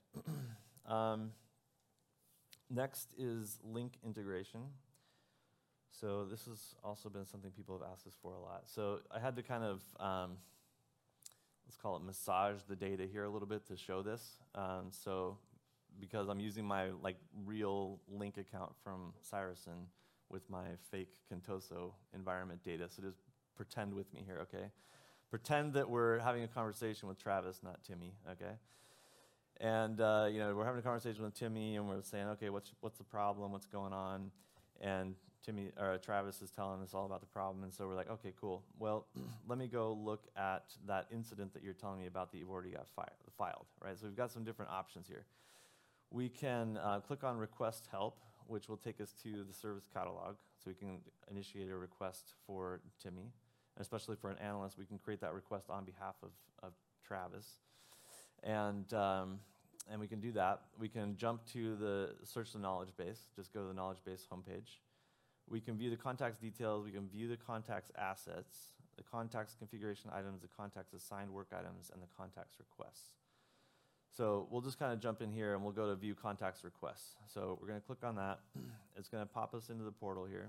A: Next is link integration. So this has also been something people have asked us for a lot. So I had to kind of, let's call it massage the data here a little bit to show this. So because I'm using my real link account from Cyrusson with my fake Contoso environment data. So just pretend with me here, okay? Pretend that we're having a conversation with Travis, not Timmy, okay? And we're having a conversation with Timmy, and we're saying, okay, what's the problem? What's going on? And Travis is telling us all about the problem, and so we're like, okay, cool. Well, let me go look at that incident that you're telling me about that you've already got filed, right? So we've got some different options here. We can click on Request Help, which will take us to the service catalog, so we can initiate a request for Timmy. And especially for an analyst, we can create that request on behalf of Travis. And we can do that. We can jump to the search the knowledge base, just go to the knowledge base homepage. We can view the contacts details, we can view the contacts assets, the contacts configuration items, the contacts assigned work items, and the contacts requests. So we'll just kind of jump in here and we'll go to view contacts requests. So we're going to click on that. It's going to pop us into the portal here.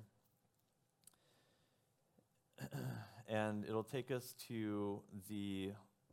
A: And it'll take us to the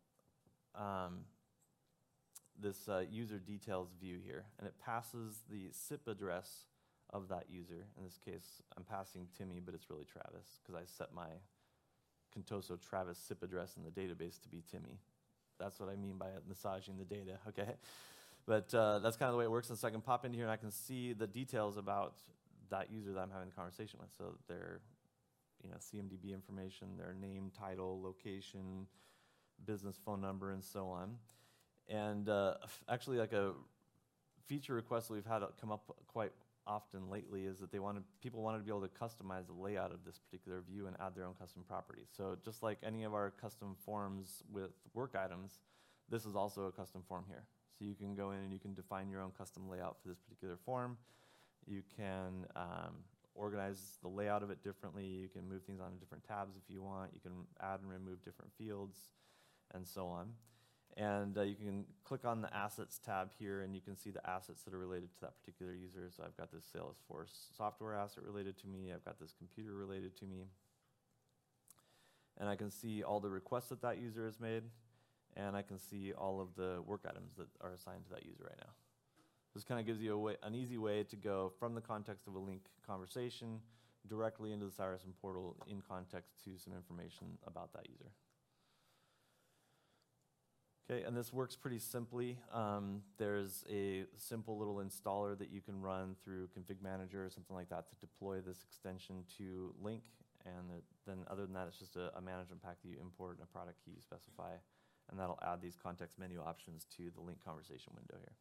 A: this user details view here, and it passes the SIP address of that user. In this case, I'm passing Timmy, but it's really Travis, because I set my Contoso Travis SIP address in the database to be Timmy. That's what I mean by massaging the data, okay? But that's kind of the way it works, and so I can pop in here and I can see the details about that user that I'm having a conversation with. So their CMDB information, their name, title, location, business phone number, and so on. And actually, like a feature request that we've had come up quite often lately is that people wanted to be able to customize the layout of this particular view and add their own custom properties. So just like any of our custom forms with work items, this is also a custom form here. So you can go in and you can define your own custom layout for this particular form. You can organize the layout of it differently. You can move things onto different tabs if you want. You can add and remove different fields, and so on. And you can click on the Assets tab here, and you can see the assets that are related to that particular user. So I've got this Salesforce software asset related to me. I've got this computer related to me. And I can see all the requests that user has made, and I can see all of the work items that are assigned to that user right now. This kind of gives you an easy way to go from the context of a link conversation directly into the Cyrusson portal in context to some information about that user. Okay, and this works pretty simply. There's a simple little installer that you can run through Config Manager or something like that to deploy this extension to Link. And then other than that, it's just a management pack that you import and a product key you specify. And that'll add these context menu options to the Link conversation window here.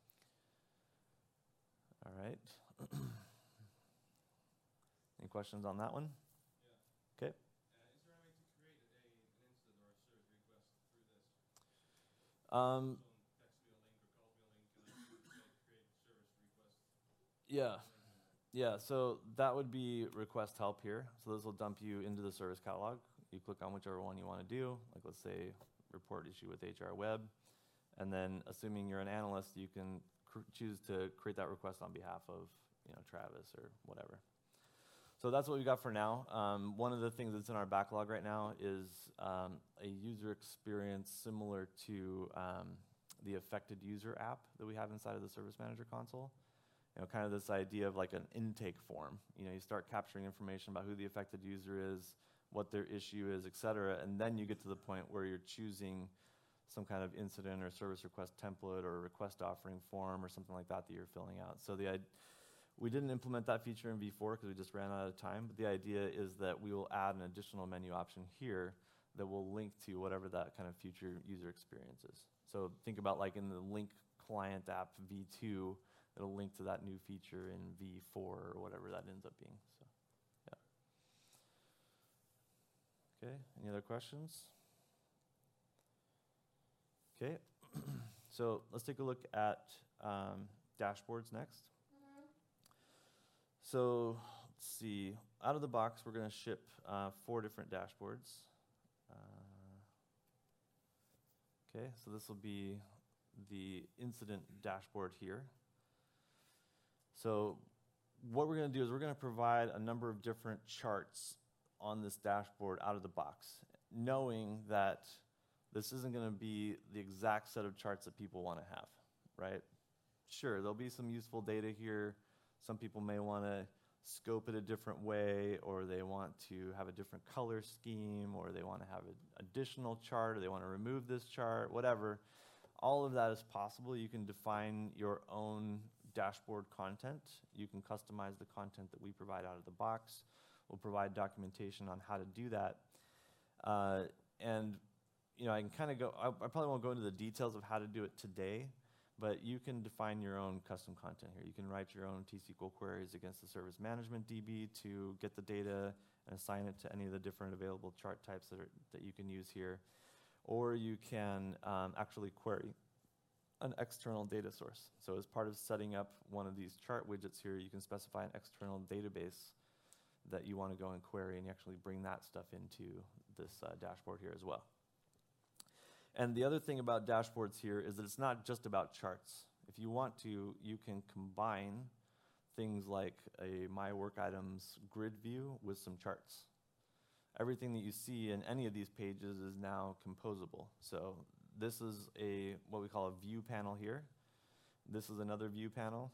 A: All right. Any questions on that one?
E: Yeah.
A: Okay.
E: Is there any way to create an incident or a service request through this?
A: Um,
E: Someone texts me a link or calls me a link, and I say create service request.
A: yeah. Yeah, so that would be request help here. So this will dump you into the service catalog. You click on whichever one you want to do. Like let's say report issue with HR Web. And then assuming you're an analyst, you can choose to create that request on behalf of Travis or whatever. So that's what we got for now. One of the things that's in our backlog right now is a user experience similar to the affected user app that we have inside of the Service Manager console. Kind of this idea of like an intake form. You start capturing information about who the affected user is, what their issue is, et cetera, and then you get to the point where you're choosing some kind of incident or service request template or request offering form or something like that you're filling out. So we didn't implement that feature in V4 because we just ran out of time, but the idea is that we will add an additional menu option here that will link to whatever that kind of future user experience is. So think about like in the Link client app V2, it'll link to that new feature in V4 or whatever that ends up being. So, yeah. Okay, any other questions? Okay, so let's take a look at dashboards next. So let's see, out of the box, we're going to ship 4 different dashboards. Okay, so this will be the incident dashboard here. So what we're going to do is we're going to provide a number of different charts on this dashboard out of the box, knowing that this isn't going to be the exact set of charts that people want to have, right? Sure, there'll be some useful data here. Some people may want to scope it a different way, or they want to have a different color scheme, or they want to have an additional chart, or they want to remove this chart, whatever. All of that is possible. You can define your own dashboard content. You can customize the content that we provide out of the box. We'll provide documentation on how to do that. And I can kind of go, I probably won't go into the details of how to do it today, but you can define your own custom content here. You can write your own T-SQL queries against the Service Management DB to get the data and assign it to any of the different available chart types that you can use here. Or you can actually query an external data source. So as part of setting up one of these chart widgets here, you can specify an external database that you want to go and query, and you actually bring that stuff into this dashboard here as well. And the other thing about dashboards here is that it's not just about charts. If you want to, you can combine things like a My Work Items grid view with some charts. Everything that you see in any of these pages is now composable. So this is what we call a view panel here. This is another view panel.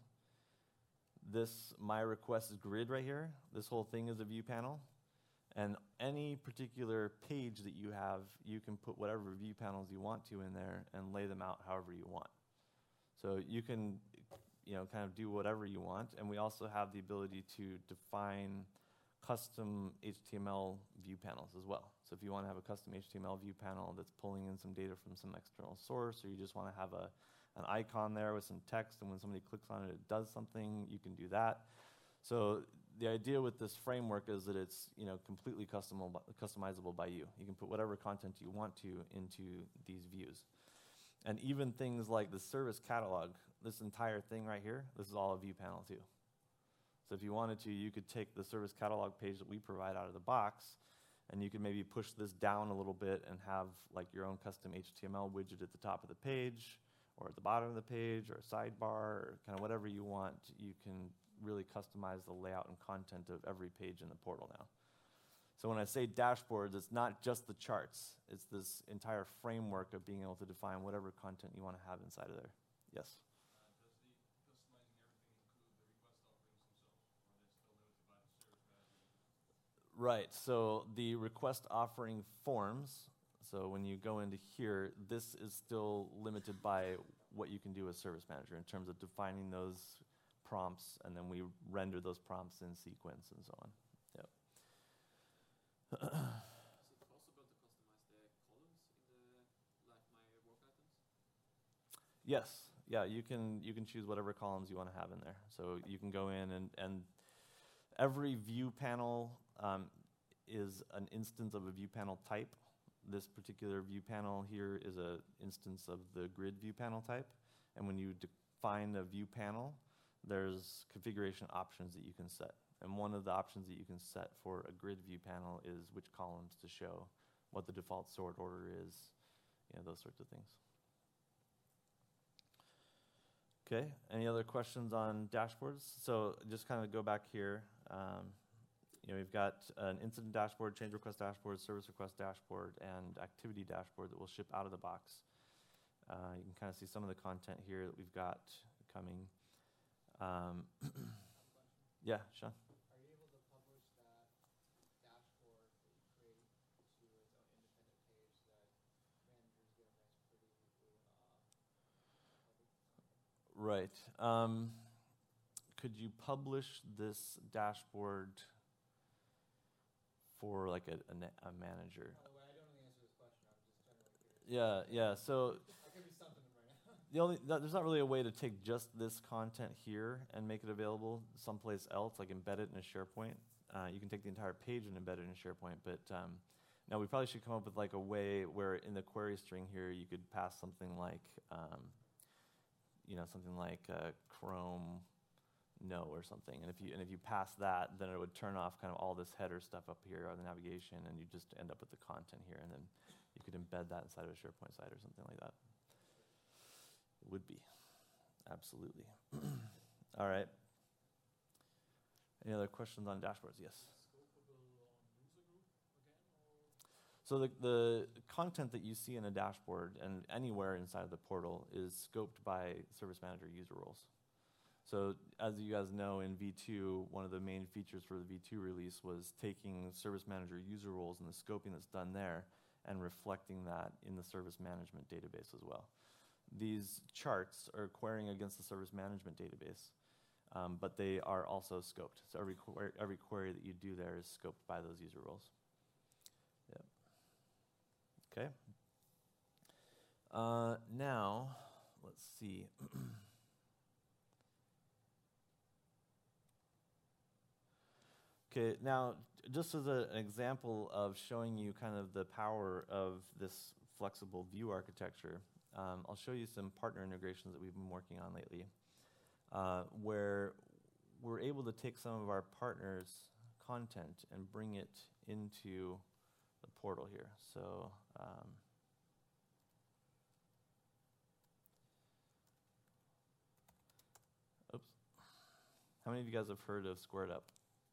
A: This My Requests grid right here, this whole thing is a view panel. And any particular page that you have, you can put whatever view panels you want to in there and lay them out however you want. So you can kind of do whatever you want. And we also have the ability to define custom HTML view panels as well. So if you want to have a custom HTML view panel that's pulling in some data from some external source, or you just want to have an icon there with some text, and when somebody clicks on it, it does something, you can do that. So the idea with this framework is that it's completely customizable by you. You can put whatever content you want to into these views. And even things like the service catalog, this entire thing right here, this is all a view panel too. So if you wanted to, you could take the service catalog page that we provide out of the box, and you could maybe push this down a little bit and have like your own custom HTML widget at the top of the page, or at the bottom of the page, or a sidebar, or kind of whatever you want. You can really customize the layout and content of every page in the portal now. So when I say dashboards, it's not just the charts. It's this entire framework of being able to define whatever content you want to have inside of there. Yes?
E: Does the customizing everything include the request offerings themselves, or are they still limited by the service management?
A: Right, so the request offering forms, so So when you go into here, this is still limited by what you can do as Service Manager in terms of defining those prompts, and then we render those prompts in sequence and so on. Yep.
F: Is it possible to customize the columns in the like my work items?
A: Yes, yeah, you can choose whatever columns you want to have in there. So you can go in and every view panel is an instance of a view panel type. This particular view panel here is an instance of the grid view panel type. And when you define a view panel, there's configuration options that you can set. And one of the options that you can set for a grid view panel is which columns to show, what the default sort order is, those sorts of things. Okay, any other questions on dashboards? So just kind of go back here. We've got an incident dashboard, change request dashboard, service request dashboard, and activity dashboard that will ship out of the box. You can kind of see some of the content here that we've got coming. Yeah, Sean?
B: Are you able to publish that dashboard that you create to its own independent page so that managers get a nice pretty
A: Right. Could you publish this dashboard for like a manager?
B: Oh, well, I don't know the answer to this question. I'm just generally curious.
A: Yeah. So
B: I could be stumping them right now.
A: there's not really a way to take just this content here and make it available someplace else, like embed it in a SharePoint. You can take the entire page and embed it in SharePoint, but no, we probably should come up with like a way where in the query string here you could pass something like Chrome no or something, and if you pass that, then it would turn off kind of all this header stuff up here on the navigation, and you just end up with the content here, and then you could embed that inside of a SharePoint site or something like that. It would be, absolutely. All right. Any other questions on dashboards? Yes.
D: Scopable on user group again, or?
A: So the content that you see in a dashboard and anywhere inside of the portal is scoped by Service Manager user roles. So as you guys know, in V2, one of the main features for the V2 release was taking Service Manager user roles and the scoping that's done there and reflecting that in the service management database as well. These charts are querying against the service management database, but they are also scoped. So every query that you do there is scoped by those user roles. Yep. Okay. Now, let's see. Okay, now just as an example of showing you kind of the power of this flexible view architecture, I'll show you some partner integrations that we've been working on lately, where we're able to take some of our partners' content and bring it into the portal here. So oops. How many of you guys have heard of Squared Up?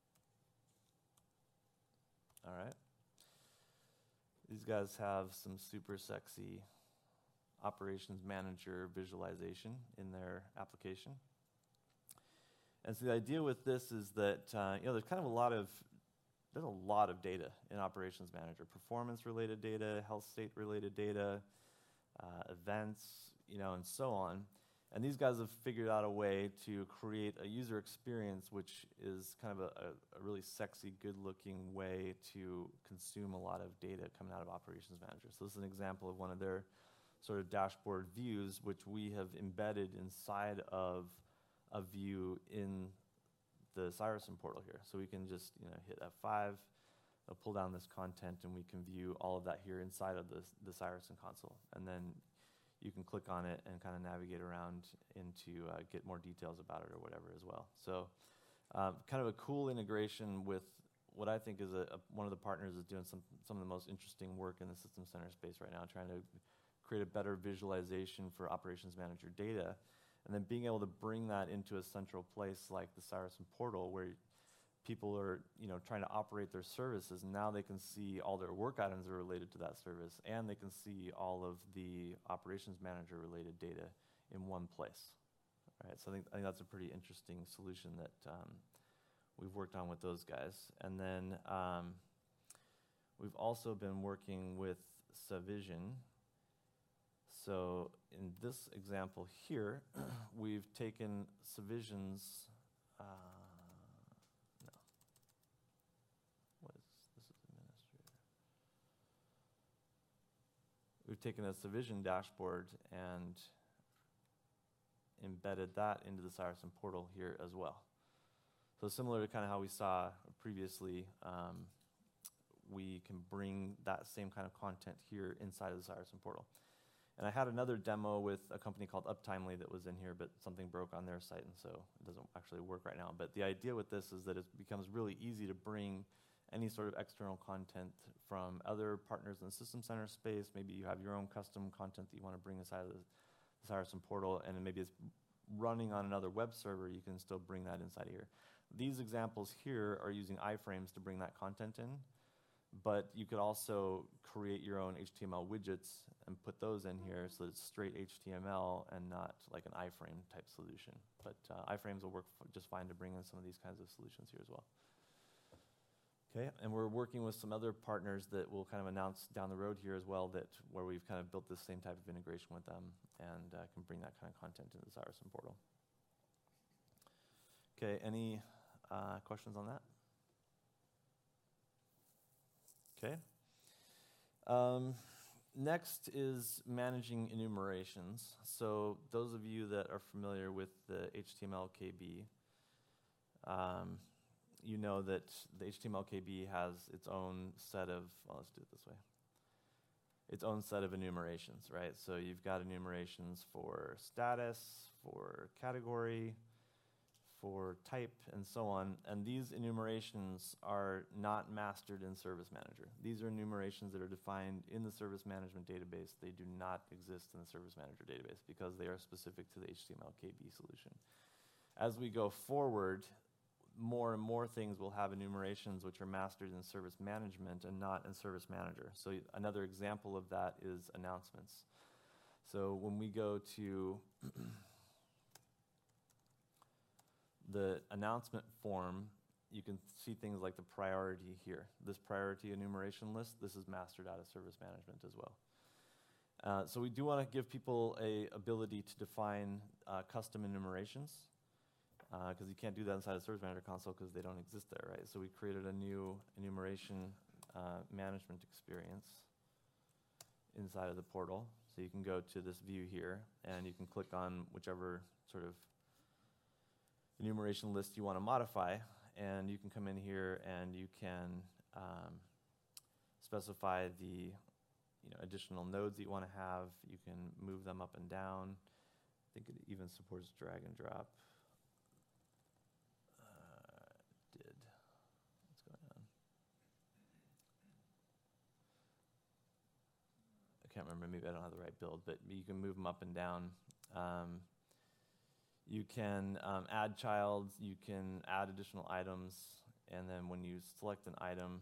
A: All right. These guys have some super sexy operations manager visualization in their application. And so the idea with this is that there's kind of a lot of data in Operations Manager, performance-related data, health state-related data, events, and so on. And these guys have figured out a way to create a user experience which is kind of a really sexy, good-looking way to consume a lot of data coming out of Operations Manager. So this is an example of one of their sort of dashboard views, which we have embedded inside of a view in the Cyrusson portal here. So we can just hit F5, pull down this content, and we can view all of that here inside of the Cyrusson console. And then you can click on it and kind of navigate around into get more details about it or whatever as well. So kind of a cool integration with what I think is one of the partners is doing some of the most interesting work in the System Center space right now, trying to create a better visualization for Operations Manager data, and then being able to bring that into a central place like the Cyrusson portal where people are trying to operate their services, and now they can see all their work items that are related to that service, and they can see all of the Operations Manager related data in one place. All right, so I think that's a pretty interesting solution that we've worked on with those guys. And then we've also been working with Savision. So in this example here, we've taken Savision's, no, what is, this is administrator. We've taken a Savision dashboard and embedded that into the Cyerson portal here as well. So similar to kind of how we saw previously, we can bring that same kind of content here inside of the Cyerson portal. And I had another demo with a company called Uptimely that was in here, but something broke on their site, and so it doesn't actually work right now. But the idea with this is that it becomes really easy to bring any sort of external content from other partners in the System Center space. Maybe you have your own custom content that you want to bring inside of the Cyerson portal, and maybe it's running on another web server. You can still bring that inside of here. These examples here are using iframes to bring that content in, but you could also create your own HTML widgets and put those in here so that it's straight HTML and not like an iframe type solution. But iframes will work just fine to bring in some of these kinds of solutions here as well. Okay, and we're working with some other partners that we'll kind of announce down the road here as well, that where we've kind of built this same type of integration with them and can bring that kind of content into the Cyerson portal. Okay, any questions on that? Okay. Next is managing enumerations. So those of you that are familiar with the HTML KB, you know that the HTML KB has its own set of, well, let's do it this way, its own set of enumerations, right? So you've got enumerations for status, for category, for type, and so on. And these enumerations are not mastered in Service Manager. These are enumerations that are defined in the Service Management database. They do not exist in the Service Manager database because they are specific to the HTML KB solution. As we go forward, more and more things will have enumerations which are mastered in Service Management and not in Service Manager. So another example of that is announcements. So when we go to the announcement form, you can see things like the priority here. This priority enumeration list, this is mastered out of Service Management as well. So we do want to give people a ability to define custom enumerations, because you can't do that inside of Service Manager console because they don't exist there, right? So we created a new enumeration management experience inside of the portal. So you can go to this view here, and you can click on whichever sort of enumeration list you want to modify, and you can come in here and you can specify the additional nodes that you want to have. You can move them up and down. I think it even supports drag and drop. What's going on? I can't remember, maybe I don't have the right build, but you can move them up and down. You can add childs, you can add additional items, and then when you select an item,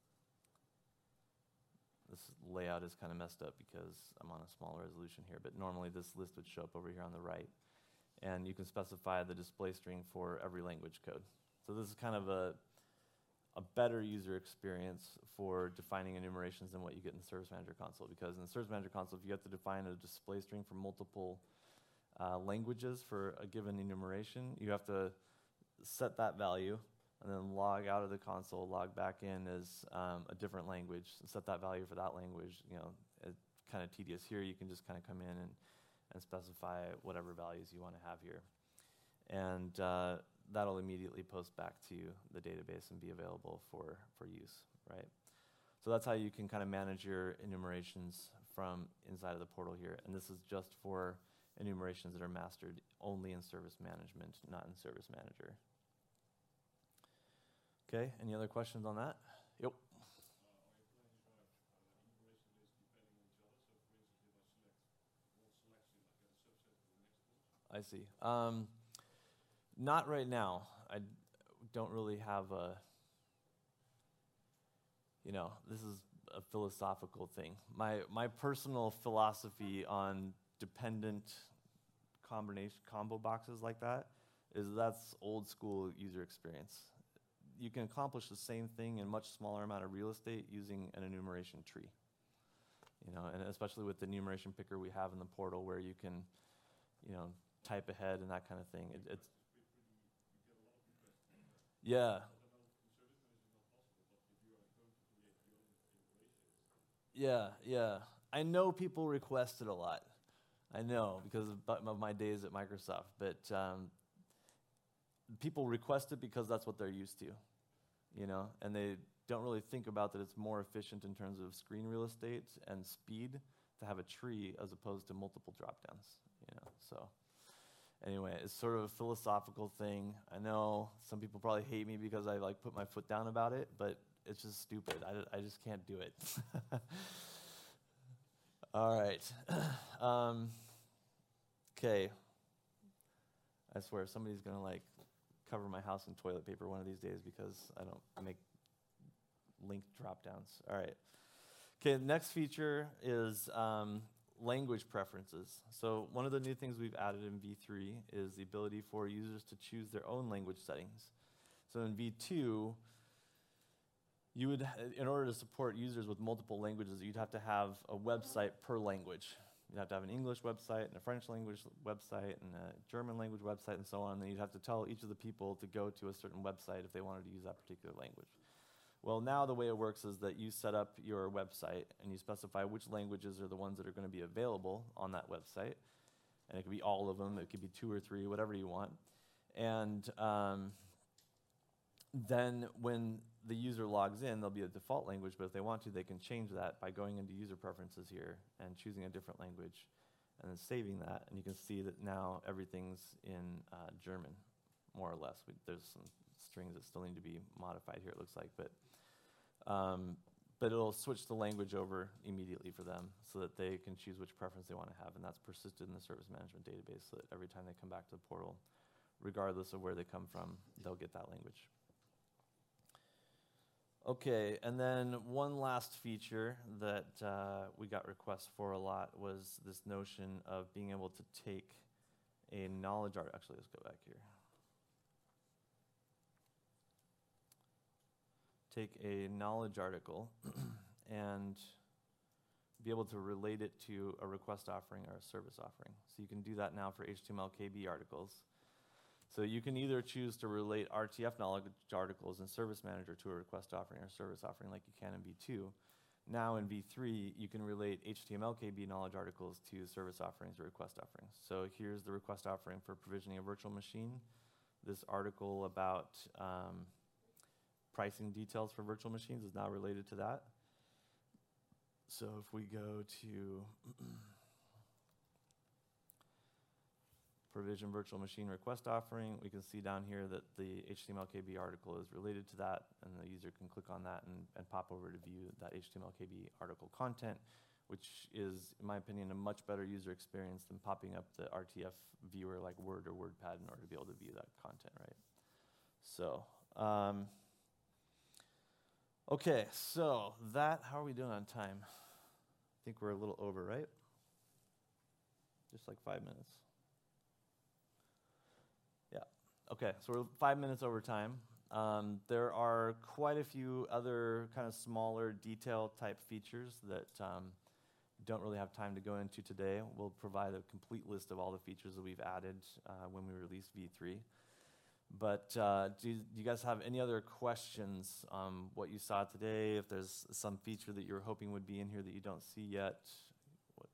A: this layout is kind of messed up because I'm on a small resolution here, but normally this list would show up over here on the right. And you can specify the display string for every language code. So this is kind of a better user experience for defining enumerations than what you get in the Service Manager console, because in the Service Manager console, if you have to define a display string for multiple languages for a given enumeration, you have to set that value and then log out of the console, log back in as a different language, set that value for that language. It's kind of tedious. Here you can just kind of come in and specify whatever values you want to have here. And that'll immediately post back to the database and be available for use, right? So that's how you can kind of manage your enumerations from inside of the portal here. And this is just for enumerations that are mastered only in Service Management, not in Service Manager. Okay, any other questions on that? Yep. I see. Not right now. I don't really have this is a philosophical thing. My personal philosophy on dependent combo boxes like that is that's old school user experience. You can accomplish the same thing in much smaller amount of real estate using an enumeration tree. And especially with the enumeration picker we have in the portal where you can, type ahead and that kind of thing. It's yeah. Yeah. I know people request it a lot. I know because of my days at Microsoft, but people request it because that's what they're used to, and they don't really think about that it's more efficient in terms of screen real estate and speed to have a tree as opposed to multiple drop-downs, So anyway, it's sort of a philosophical thing. I know some people probably hate me because I put my foot down about it, but it's just stupid. I just can't do it. All right. Okay. I swear somebody's going to cover my house in toilet paper one of these days because I don't make linked drop-downs. All right. Okay, the next feature is language preferences. So one of the new things we've added in V3 is the ability for users to choose their own language settings. So in V2, you would, in order to support users with multiple languages, you'd have to have a website per language. You'd have to have an English website and a French language website and a German language website and so on. And then you'd have to tell each of the people to go to a certain website if they wanted to use that particular language. Well, now the way it works is that you set up your website and you specify which languages are the ones that are going to be available on that website. And it could be all of them. It could be 2 or 3, whatever you want. And then when the user logs in, there'll be a default language, but if they want to, they can change that by going into user preferences here and choosing a different language and then saving that. And you can see that now everything's in German, more or less. There's some strings that still need to be modified here, it looks like, but it'll switch the language over immediately for them so that they can choose which preference they want to have, and that's persisted in the service management database so that every time they come back to the portal, regardless of where they come from, they'll get that language. Okay, and then one last feature that we got requests for a lot was this notion of being able to take a knowledge article. Actually, let's go back here. Take a knowledge article and be able to relate it to a request offering or a service offering. So you can do that now for HTML KB articles. So you can either choose to relate RTF knowledge articles in Service Manager to a request offering or service offering like you can in V2. Now in V3, you can relate HTML KB knowledge articles to service offerings or request offerings. So here's the request offering for provisioning a virtual machine. This article about pricing details for virtual machines is now related to that. So if we go to provision virtual machine request offering, we can see down here that the HTML KB article is related to that, and the user can click on that and pop over to view that HTML KB article content, which is, in my opinion, a much better user experience than popping up the RTF viewer like Word or WordPad in order to be able to view that content, right? So, okay, so that, how are we doing on time? I think we're a little over, right? Just like 5 minutes. Yeah, okay, so we're 5 minutes over time. There are quite a few other kind of smaller detail type features that don't really have time to go into today. We'll provide a complete list of all the features that we've added when we release V3. But do you guys have any other questions on what you saw today? If there's some feature that you're hoping would be in here that you don't see yet? What?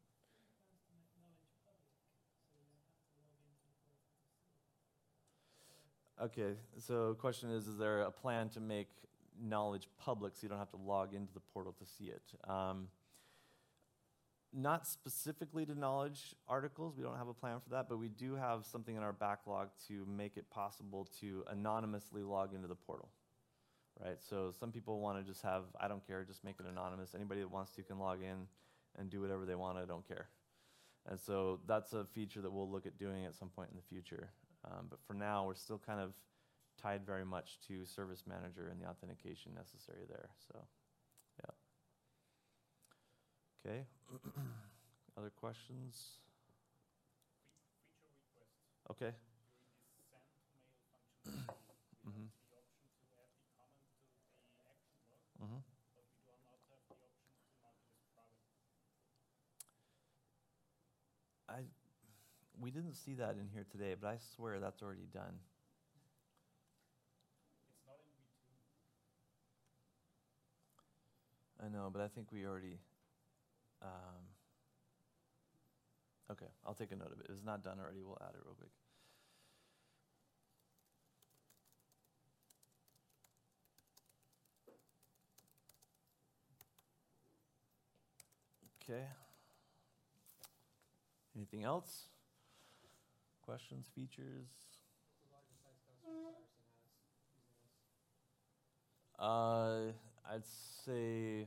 A: Okay, so the question is there a plan to make knowledge public so you don't have to log into the portal to see it? Not specifically to knowledge articles, we don't have a plan for that, but we do have something in our backlog to make it possible to anonymously log into the portal, right? So some people want to just have, I don't care, just make it anonymous. Anybody that wants to can log in and do whatever they want, I don't care. And so that's a feature that we'll look at doing at some point in the future. But for now, we're still kind of tied very much to Service Manager and the authentication necessary there, so. Okay, other questions?
D: Feature request.
A: Okay.
D: During this send mail functionality, we have the option to add the comment to the action log, but we do not have the option to mark it as private.
A: we didn't see that in here today, but I swear that's already done.
D: It's not in V2.
A: I know, but I think we already. Okay, I'll take a note of it. If it's not done already, we'll add it real quick. Okay. Anything else? Questions, features?
B: What's the largest size customer Cyerson has using this?
A: I'd say,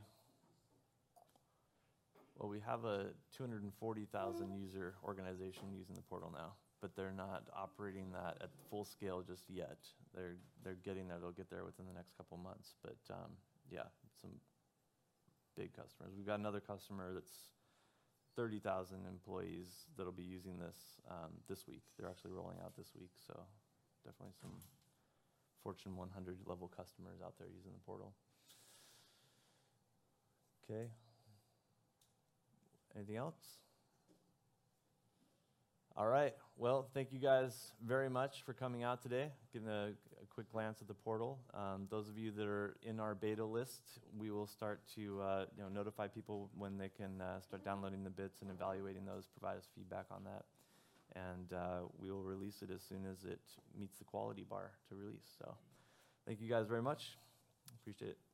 A: well, we have a 240,000 user organization using the portal now, but they're not operating that at full scale just yet. They're getting there. They'll get there within the next couple months. But yeah, some big customers. We've got another customer that's 30,000 employees that'll be using this this week. They're actually rolling out this week, so definitely some Fortune 100 level customers out there using the portal. Okay. Anything else? All right. Well, thank you guys very much for coming out today, getting a quick glance at the portal. Those of you that are in our beta list, we will start to notify people when they can start downloading the bits and evaluating those, provide us feedback on that. And we will release it as soon as it meets the quality bar to release. So thank you guys very much. Appreciate it.